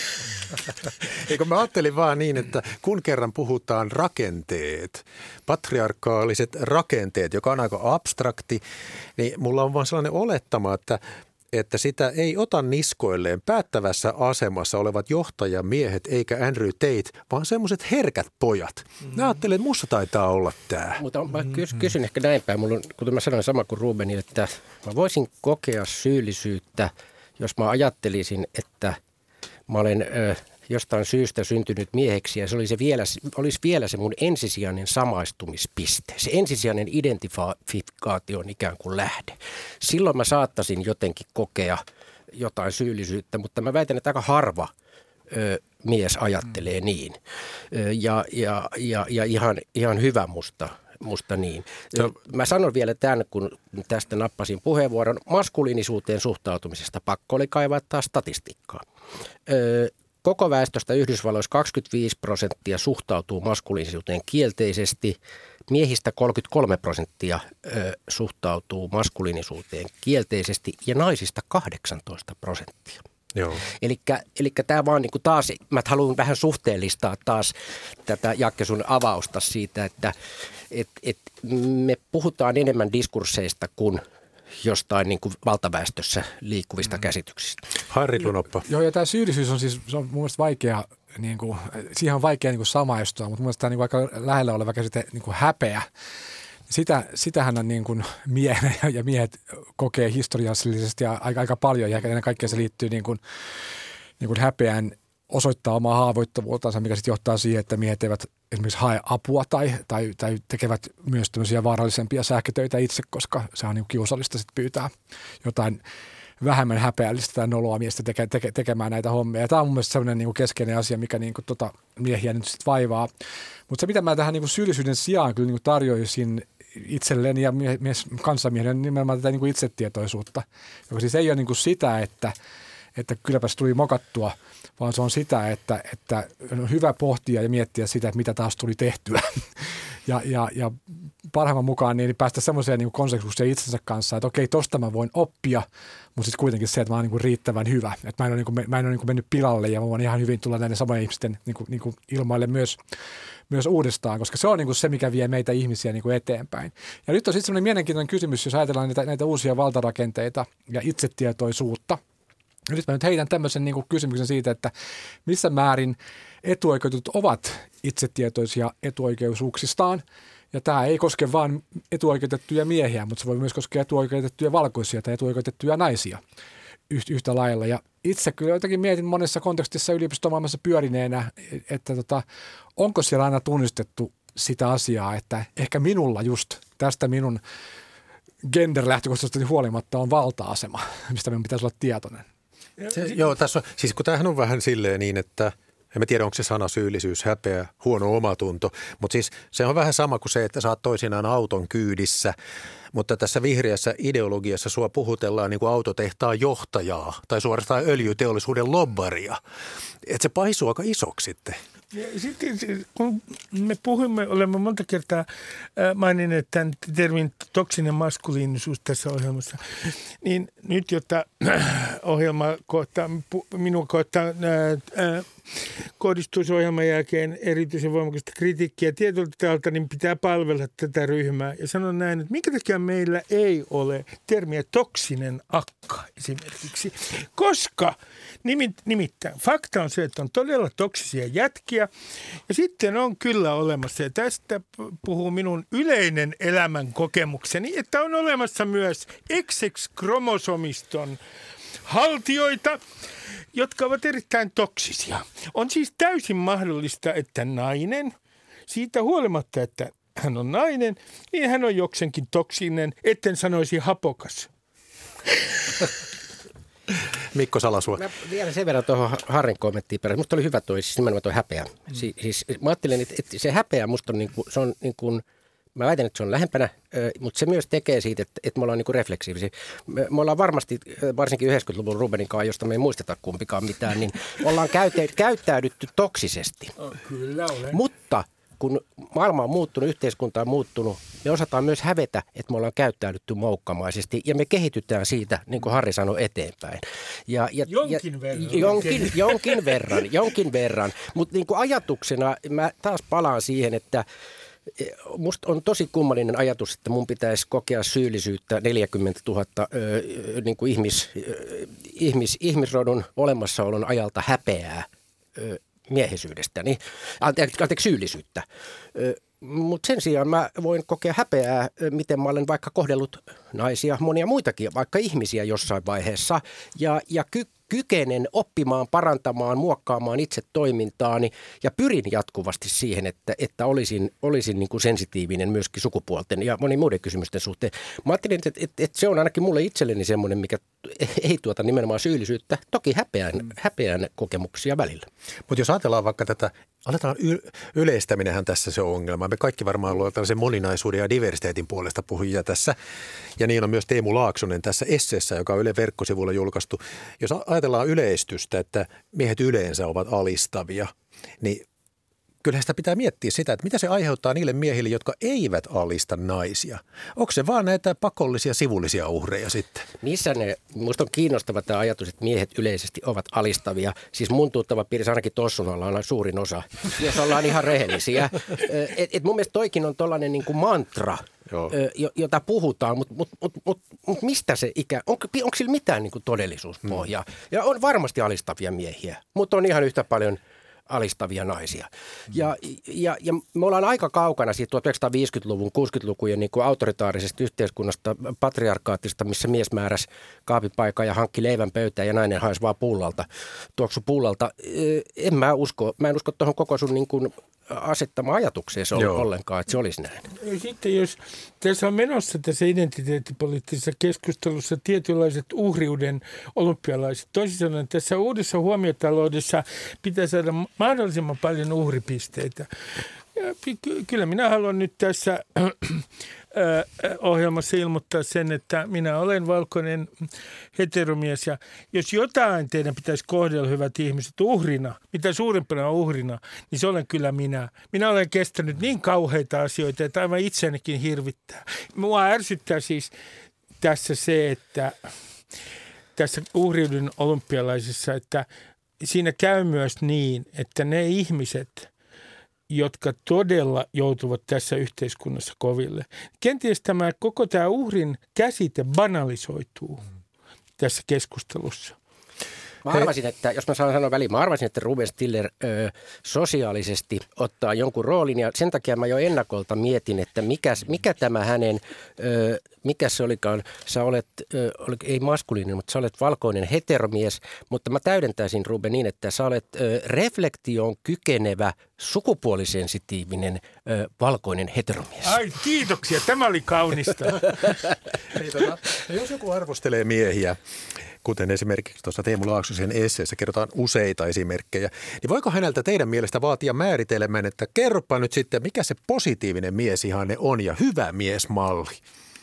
Eikö mä ajattelin vaan niin, että kun kerran puhutaan rakenteet, patriarkaaliset rakenteet, joka on aika abstrakti, niin mulla on vaan sellainen olettama, että, että sitä ei ota niskoilleen päättävässä asemassa olevat johtajamiehet eikä Andrew Tate, vaan semmoiset herkät pojat. Mä ajattelen, että musta taitaa olla tää. Mutta mä kysyn ehkä näin päin. Mulla on, kuten mä sanoin sama kuin Rubenille, että mä voisin kokea syyllisyyttä, jos mä ajattelisin, että mä olen ö, jostain syystä syntynyt mieheksi ja se olisi vielä, olisi vielä se mun ensisijainen samaistumispiste. Se ensisijainen identifikaatio on ikään kuin lähde. Silloin mä saattaisin jotenkin kokea jotain syyllisyyttä, mutta mä väitän, että aika harva ö, mies ajattelee niin. Ö, ja ja, ja, ja ihan, ihan hyvä musta. Musta niin. Mä sanon vielä tämän, kun tästä nappasin puheenvuoron. Maskuliinisuuteen suhtautumisesta pakko oli kaivaa taas statistiikkaa. Koko väestöstä Yhdysvalloissa kaksikymmentäviisi prosenttia suhtautuu maskuliinisuuteen kielteisesti. Miehistä kolmekymmentäkolme prosenttia suhtautuu maskuliinisuuteen kielteisesti ja naisista kahdeksantoista prosenttia. Eli tämä vaan niin kuin taas, mä haluan vähän suhteellistaa taas tätä Jakke sun avausta siitä, että et, et me puhutaan enemmän diskursseista kuin jostain niin kuin valtaväestössä liikkuvista mm. käsityksistä. Harri Lunoppa. Joo, ja tämä syyllisyys on siis, se on mun mielestä vaikea, niin kuin, siihen on vaikea niin kuin samaistua, mutta mun mielestä tämä niin kuin aika lähellä oleva käsite niin kuin häpeä. Sitä, sitähän on niin kuin miehet ja miehet kokee historiallisesti ja aika, aika paljon ja ennen kaikkea se liittyy niin kuin, niin kuin häpeään osoittaa omaa haavoittuvuutensa, mikä sitten johtaa siihen, että miehet eivät esimerkiksi hae apua tai, tai, tai tekevät myös tämmöisiä vaarallisempia sähkötöitä itse, koska se on niin kiusallista sitten pyytää jotain vähemmän häpeällistä tai noloa miestä teke, teke, tekemään näitä hommia. Ja tämä on mun mielestä sellainen niin kuin keskeinen asia, mikä niin kuin tota miehiä nyt sitten vaivaa. Mutta se, mitä mä tähän niin kuin syyllisyyden sijaan kyllä niin kuin tarjoisin itselleni ja mies, kanssamiehelle nimenomaan tätä niin kuin itsetietoisuutta, joka siis ei ole niin kuin sitä, että, että kylläpäs tuli mokattua, vaan se on sitä, että, että on hyvä pohtia ja miettiä sitä, että mitä taas tuli tehtyä. ja, ja, ja parhaimman mukaan niin päästä semmoiseen niin konsensukseen itsensä kanssa, että okei, tosta mä voin oppia, mutta sitten kuitenkin se, että mä oon niin kuin riittävän hyvä. Että mä en ole, niin kuin, mä en ole niin kuin mennyt pilalle ja mä voin ihan hyvin tulla näiden samojen ihmisten niin kuin, niin kuin ilmaille myös, myös uudestaan, koska se on niin kuin se, mikä vie meitä ihmisiä niin kuin eteenpäin. Ja nyt on sitten semmoinen mielenkiintoinen kysymys, jos ajatellaan näitä, näitä uusia valtarakenteita ja itsetietoisuutta. Nyt mä nyt heitän tämmöisen niin kuin kysymyksen siitä, että missä määrin etuoikeutetut ovat itsetietoisia etuoikeusuuksistaan. Ja tämä ei koske vain etuoikeutettuja miehiä, mutta se voi myös koskea etuoikeutettuja valkoisia tai etuoikeutettuja naisia yhtä lailla. Ja itse kyllä jotenkin mietin monessa kontekstissa yliopistomaailmassa pyörineenä, että tota, onko siellä aina tunnistettu sitä asiaa, että ehkä minulla just tästä minun gender-lähtökohtaisesti huolimatta on valta-asema, mistä minun pitäisi olla tietoinen. Se, joo, tässä on, siis kun tämähän on vähän silleen niin, että en mä tiedä, onko se sana syyllisyys, häpeä, huono omatunto, mutta siis se on vähän sama kuin se, että sä oot toisinaan auton kyydissä, mutta tässä vihreässä ideologiassa sua puhutellaan niin kuin autotehtaan johtajaa tai suorastaan öljyteollisuuden lobbaria, että se paisuu aika isoksi sitten. Ja sitten kun me puhumme, olemme monta kertaa maininneet tämän termin toksinen maskuliinisuus tässä ohjelmassa, niin nyt, jotta ohjelma kohtaa, minua kohtaa ää, ää, kohdistuu ohjelman jälkeen erityisen voimakasta kritiikkiä tietyltä täältä, niin pitää palvella tätä ryhmää. Ja sanon näin, että minkä takia meillä ei ole termiä toksinen akka esimerkiksi, koska nimittäin fakta on se, että on todella toksisia jätkiä ja sitten on kyllä olemassa, ja tästä puhuu minun yleinen elämän kokemukseni, että on olemassa myös X X-kromosomiston haltijoita, jotka ovat erittäin toksisia. On siis täysin mahdollista, että nainen, siitä huolimatta, että hän on nainen, niin hän on jokseenkin toksinen, etten sanoisi hapokas. Mikko Salasuo. Mä vielä sen verran tuohon Harrin kommenttiin perässä. Musta oli hyvä toi, siis nimenomaan toi häpeä. Mm. Si- siis mä ajattelen, että, että se häpeä musta on niin kuin, se on niin kuin, mä väitän, että se on lähempänä, mutta se myös tekee siitä, että, että me ollaan niin kuin refleksiivisiä. Me, me ollaan varmasti, varsinkin yhdeksänkymmentäluvun Rubenin kanssa, josta me ei muisteta kumpikaan mitään, niin ollaan käytä, käyttäydytty toksisesti. Oh, kyllä olen. Mutta kun maailma on muuttunut, yhteiskunta on muuttunut, me osataan myös hävetä, että me ollaan käyttäydytty moukkamaisesti ja me kehitytään siitä, niin kuin Harri sanoi, eteenpäin. Ja, ja, jonkin ja, verran. Jonkin, jonkin verran, jonkin verran. Mutta niin kuin ajatuksena mä taas palaan siihen, että musta on tosi kummallinen ajatus, että mun pitäisi kokea syyllisyyttä neljäkymmentätuhatta ö, niin kuin ihmis, ö, ihmis, ihmisrodun olemassaolon ajalta häpeää ö, miehisyydestäni, anteeksi, anteeksi syyllisyyttä. Mutta sen sijaan mä voin kokea häpeää, miten mä olen vaikka kohdellut naisia, monia muitakin, vaikka ihmisiä jossain vaiheessa, ja, ja ky- kykenen oppimaan, parantamaan, muokkaamaan itse toimintaani ja pyrin jatkuvasti siihen, että, että olisin, olisin niin kuin sensitiivinen myöskin sukupuolten ja monin muiden kysymysten suhteen. Mä ajattelin, että, että, että se on ainakin mulle itselleni semmoinen, mikä ei tuota nimenomaan syyllisyyttä, toki häpeän, häpeän kokemuksia välillä. Mutta jos ajatellaan vaikka tätä, aletaan y- yleistäminenhän tässä se ongelma. Me kaikki varmaan ollaan tällaisen moninaisuuden ja diversiteetin puolesta puhujia tässä. Ja niin on myös Teemu Laaksonen tässä esseessä, joka on Yle verkkosivuilla julkaistu. Jos ajatellaan yleistystä, että miehet yleensä ovat alistavia, niin kyllähän sitä pitää miettiä sitä, että mitä se aiheuttaa niille miehille, jotka eivät alista naisia. Onko se vaan näitä pakollisia sivullisia uhreja sitten? Missä ne, musta on kiinnostava tämä ajatus, että miehet yleisesti ovat alistavia. Siis mun tuttava piirissä ainakin Tossunalla on suurin osa, jos ollaan ihan rehellisiä. Et, et mun mielestä toikin on tollainen niin kuin mantra, Joo. jota puhutaan, mutta mut, mut, mut, mut mistä se ikä, on, onko sillä mitään niin kuin todellisuuspohjaa? Hmm. Ja on varmasti alistavia miehiä, mutta on ihan yhtä paljon alistavia naisia. Ja, ja, ja me ollaan aika kaukana siitä tuhatyhdeksänsataaviisikymmentäluvun, kuusikymmentälukujen niin kuin autoritaarisesta yhteiskunnasta, patriarkaattista, missä mies määräsi kaapipaikan ja hankki leivän pöytään ja nainen haisi vaan pullalta, tuoksu pullalta. En mä usko, mä en usko tuohon koko sun niin kuin asettama ajatukseen se ollenkaan, että se olisi näin. Sitten jos tässä on menossa tässä identiteettipoliittisessa keskustelussa tietynlaiset uhriuden olympialaiset, toisin sanoen tässä uudessa huomiotaloudessa pitää saada mahdollisimman paljon uhripisteitä. Ja kyllä minä haluan nyt tässä ohjelmassa ilmoittaa sen, että minä olen valkoinen heteromies ja jos jotain teidän pitäisi kohdella, hyvät ihmiset, uhrina, mitä suurimpana uhrina, niin se olen kyllä minä. Minä olen kestänyt niin kauheita asioita, että aivan itseänikin hirvittää. Mua ärsyttää siis tässä se, että tässä uhriuden olympialaisessa, että siinä käy myös niin, että ne ihmiset, jotka todella joutuvat tässä yhteiskunnassa koville. Kenties tämä koko tämä uhrin käsite banalisoituu tässä keskustelussa. Mä arvasin, että, jos mä saan sanoa väliin, mä arvasin, että Ruben Stiller ö, sosiaalisesti ottaa jonkun roolin ja sen takia mä jo ennakolta mietin, että mikä, mikä tämä hänen, ö, mikä se olikaan, sä olet, ö, ei maskuliininen, mutta sä olet valkoinen heteromies, mutta mä täydentäisin Ruben niin, että sä olet ö, reflektioon kykenevä, sukupuolisensitiivinen, ö, valkoinen heteromies. Ai kiitoksia, tämä oli kaunista. Ei, tota, jos joku arvostelee miehiä, kuten esimerkiksi tuossa Teemu Laaksosen esseessä kerrotaan useita esimerkkejä, niin voiko häneltä teidän mielestä vaatia määritelmän, että kerropa nyt sitten, mikä se positiivinen miesihanne on ja hyvä miesmalli?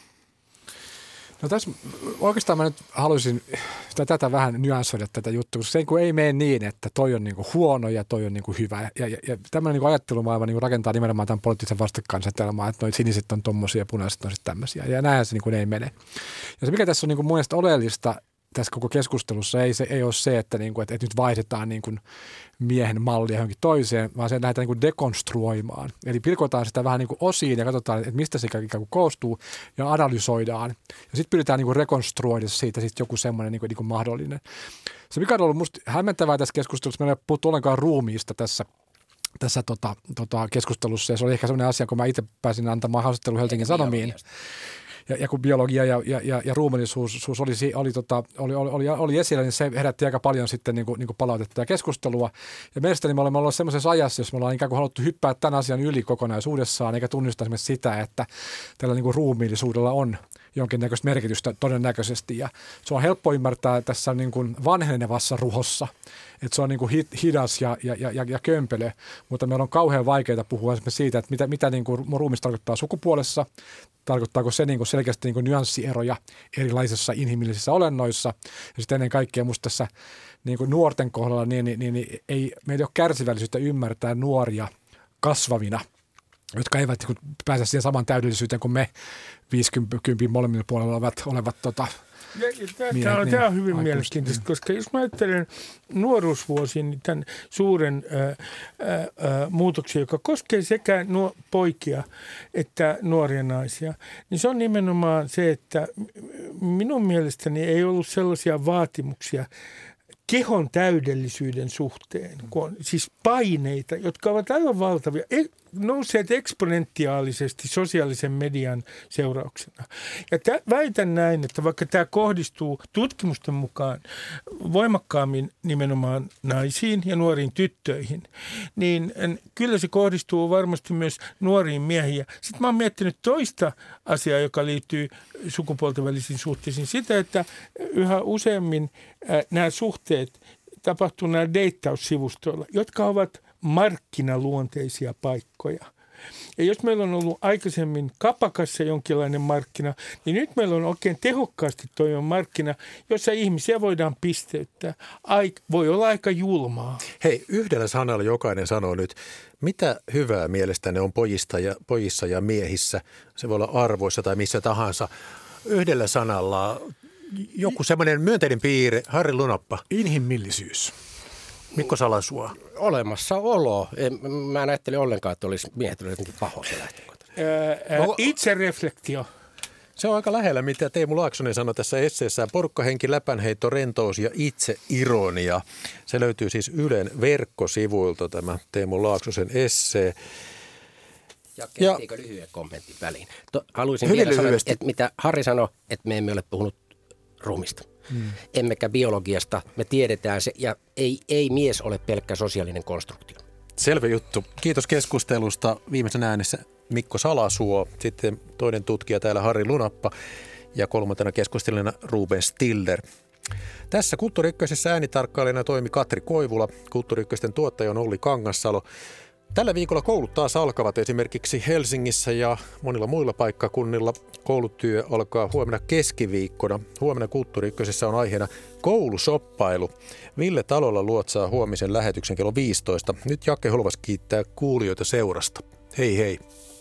No tässä oikeastaan mä nyt haluaisin tätä vähän nyanssoida tätä juttua, koska se kun ei mene niin, että toi on niinku huono ja toi on niinku hyvä. Ja, ja, ja tämmöinen niinku ajattelumaailma niinku rakentaa nimenomaan tämän poliittisen vastakkainasetelmaa, että noi siniset on tommosia ja punaiset on sitten tämmöisiä. Ja näinhän se niinku ei mene. Ja se mikä tässä on niinku mun mielestä oleellista tässä koko keskustelussa ei, se, ei ole se, että, niin kuin, että, että nyt vaihdetaan niin kuin miehen mallia johonkin toiseen, vaan se lähdetään niin kuin dekonstruoimaan. Eli pilkotaan sitä vähän niin kuin osiin ja katsotaan, että mistä se ikään kuin koostuu ja analysoidaan. Ja sitten pyritään niin kuin rekonstruoida siitä sitten joku semmoinen niin kuin, niin kuin mahdollinen. Se mikä on ollut musta hämmentävää tässä keskustelussa, me ei puhuttu ollenkaan ruumiista tässä tässä tota, tota keskustelussa, ja se oli ehkä sellainen asia, kun mä itse pääsin antamaan haastattelun Helsingin Sanomiin, ja, ja kun biologia ja, ja, ja, ja ruumiillisuus oli, oli, tota, oli, oli, oli esillä, niin se herätti aika paljon sitten niin kuin, niin kuin palautetta ja keskustelua. Ja mielestäni me olemme olleet sellaisessa ajassa, jos me ollaan ikään kuin haluttu hyppää tämän asian yli kokonaisuudessaan, eikä tunnistaa esimerkiksi sitä, että tällä niin kuin ruumiillisuudella on jonkinnäköistä merkitystä todennäköisesti. Ja se on helppo ymmärtää tässä niin kuin vanhenevassa ruhossa, että se on niin kuin hidas ja, ja, ja, ja kömpelö, mutta meillä on kauhean vaikeaa puhua esimerkiksi siitä, että mitä, mitä niin kuin ruumis tarkoittaa sukupuolessa, tarkoittaako se niin kuin selkeästi niin kuin nyanssieroja erilaisissa inhimillisissä olennoissa. Ja sitten ennen kaikkea musta tässä niin kuin nuorten kohdalla niin, niin, niin, niin ei, meillä ei ole kärsivällisyyttä ymmärtää nuoria kasvavina, jotka eivät niin kuin pääse siihen saman täydellisyyteen kuin me viisikymmentä molemmilla puolella olevat, olevat tota, Ja, ja tämä, miehet, tämä, on, niin, tämä on hyvin aikuiset, mielenkiintoista, niin. Koska jos mä ajattelen nuoruusvuosiin niin tämän suuren ää, ää, muutoksen, joka koskee sekä nuo, poikia että nuoria naisia, niin se on nimenomaan se, että minun mielestäni ei ollut sellaisia vaatimuksia kehon täydellisyyden suhteen, kun on siis paineita, jotka ovat aivan valtavia, nousseet eksponentiaalisesti sosiaalisen median seurauksena. Ja tä, väitän näin, että vaikka tämä kohdistuu tutkimusten mukaan voimakkaammin nimenomaan naisiin ja nuoriin tyttöihin, niin kyllä se kohdistuu varmasti myös nuoriin miehiin. Sitten mä oon miettinyt toista asiaa, joka liittyy sukupuolten välisiin suhteisiin, sitä, että yhä useammin äh, nämä suhteet tapahtuu näillä deittaussivustoilla, jotka ovat markkinaluonteisia paikkoja. Ja jos meillä on ollut aikaisemmin kapakassa jonkinlainen markkina, niin nyt meillä on oikein tehokkaasti toimiva markkina, jossa ihmisiä voidaan pisteyttää. Aik, voi olla aika julmaa. Hei, yhdellä sanalla jokainen sanoo nyt, mitä hyvää mielestäni on pojista ja, pojissa ja miehissä. Se voi olla arvoissa tai missä tahansa. Yhdellä sanalla joku semmoinen myönteinen piirre. Harri Lunappa. Inhimillisyys. Mikko Salasuo. Olemassaolo. En, mä en ajattele ollenkaan, että olisi miehet jotenkin pahoja lähtökohtaisesti. Itse reflektio. Se on aika lähellä, mitä Teemu Laaksonen sanoi tässä esseessään. Porukkahenki, läpänheitto, rentous ja itse ironia. Se löytyy siis Ylen verkkosivuilta tämä Teemu Laaksosen essee. Ja kehtiikö lyhyen kommentin väliin? To, haluaisin vielä sanoa, että mitä Harri sanoi, että me emme ole puhunut ruumista. Hmm. Emmekä biologiasta. Me tiedetään se ja ei, ei mies ole pelkkä sosiaalinen konstruktio. Selvä juttu. Kiitos keskustelusta. Viimeisen äänessä Mikko Salasuo, sitten toinen tutkija täällä Harri Lunappa ja kolmantena keskustelijana Ruben Stiller. Tässä Kulttuuri Ykkösessä äänitarkkailijana toimi Katri Koivula, Kulttuuri Ykkösten tuottaja on Olli Kangassalo. Tällä viikolla koulut taas alkavat esimerkiksi Helsingissä ja monilla muilla paikkakunnilla. Koulutyö alkaa huomenna keskiviikkona. Huomenna Kulttuuri Ykkösessä on aiheena koulusoppailu. Ville Talolla luotsaa huomisen lähetyksen kello viisitoista. Nyt Jakke Holvas kiittää kuulijoita seurasta. Hei hei!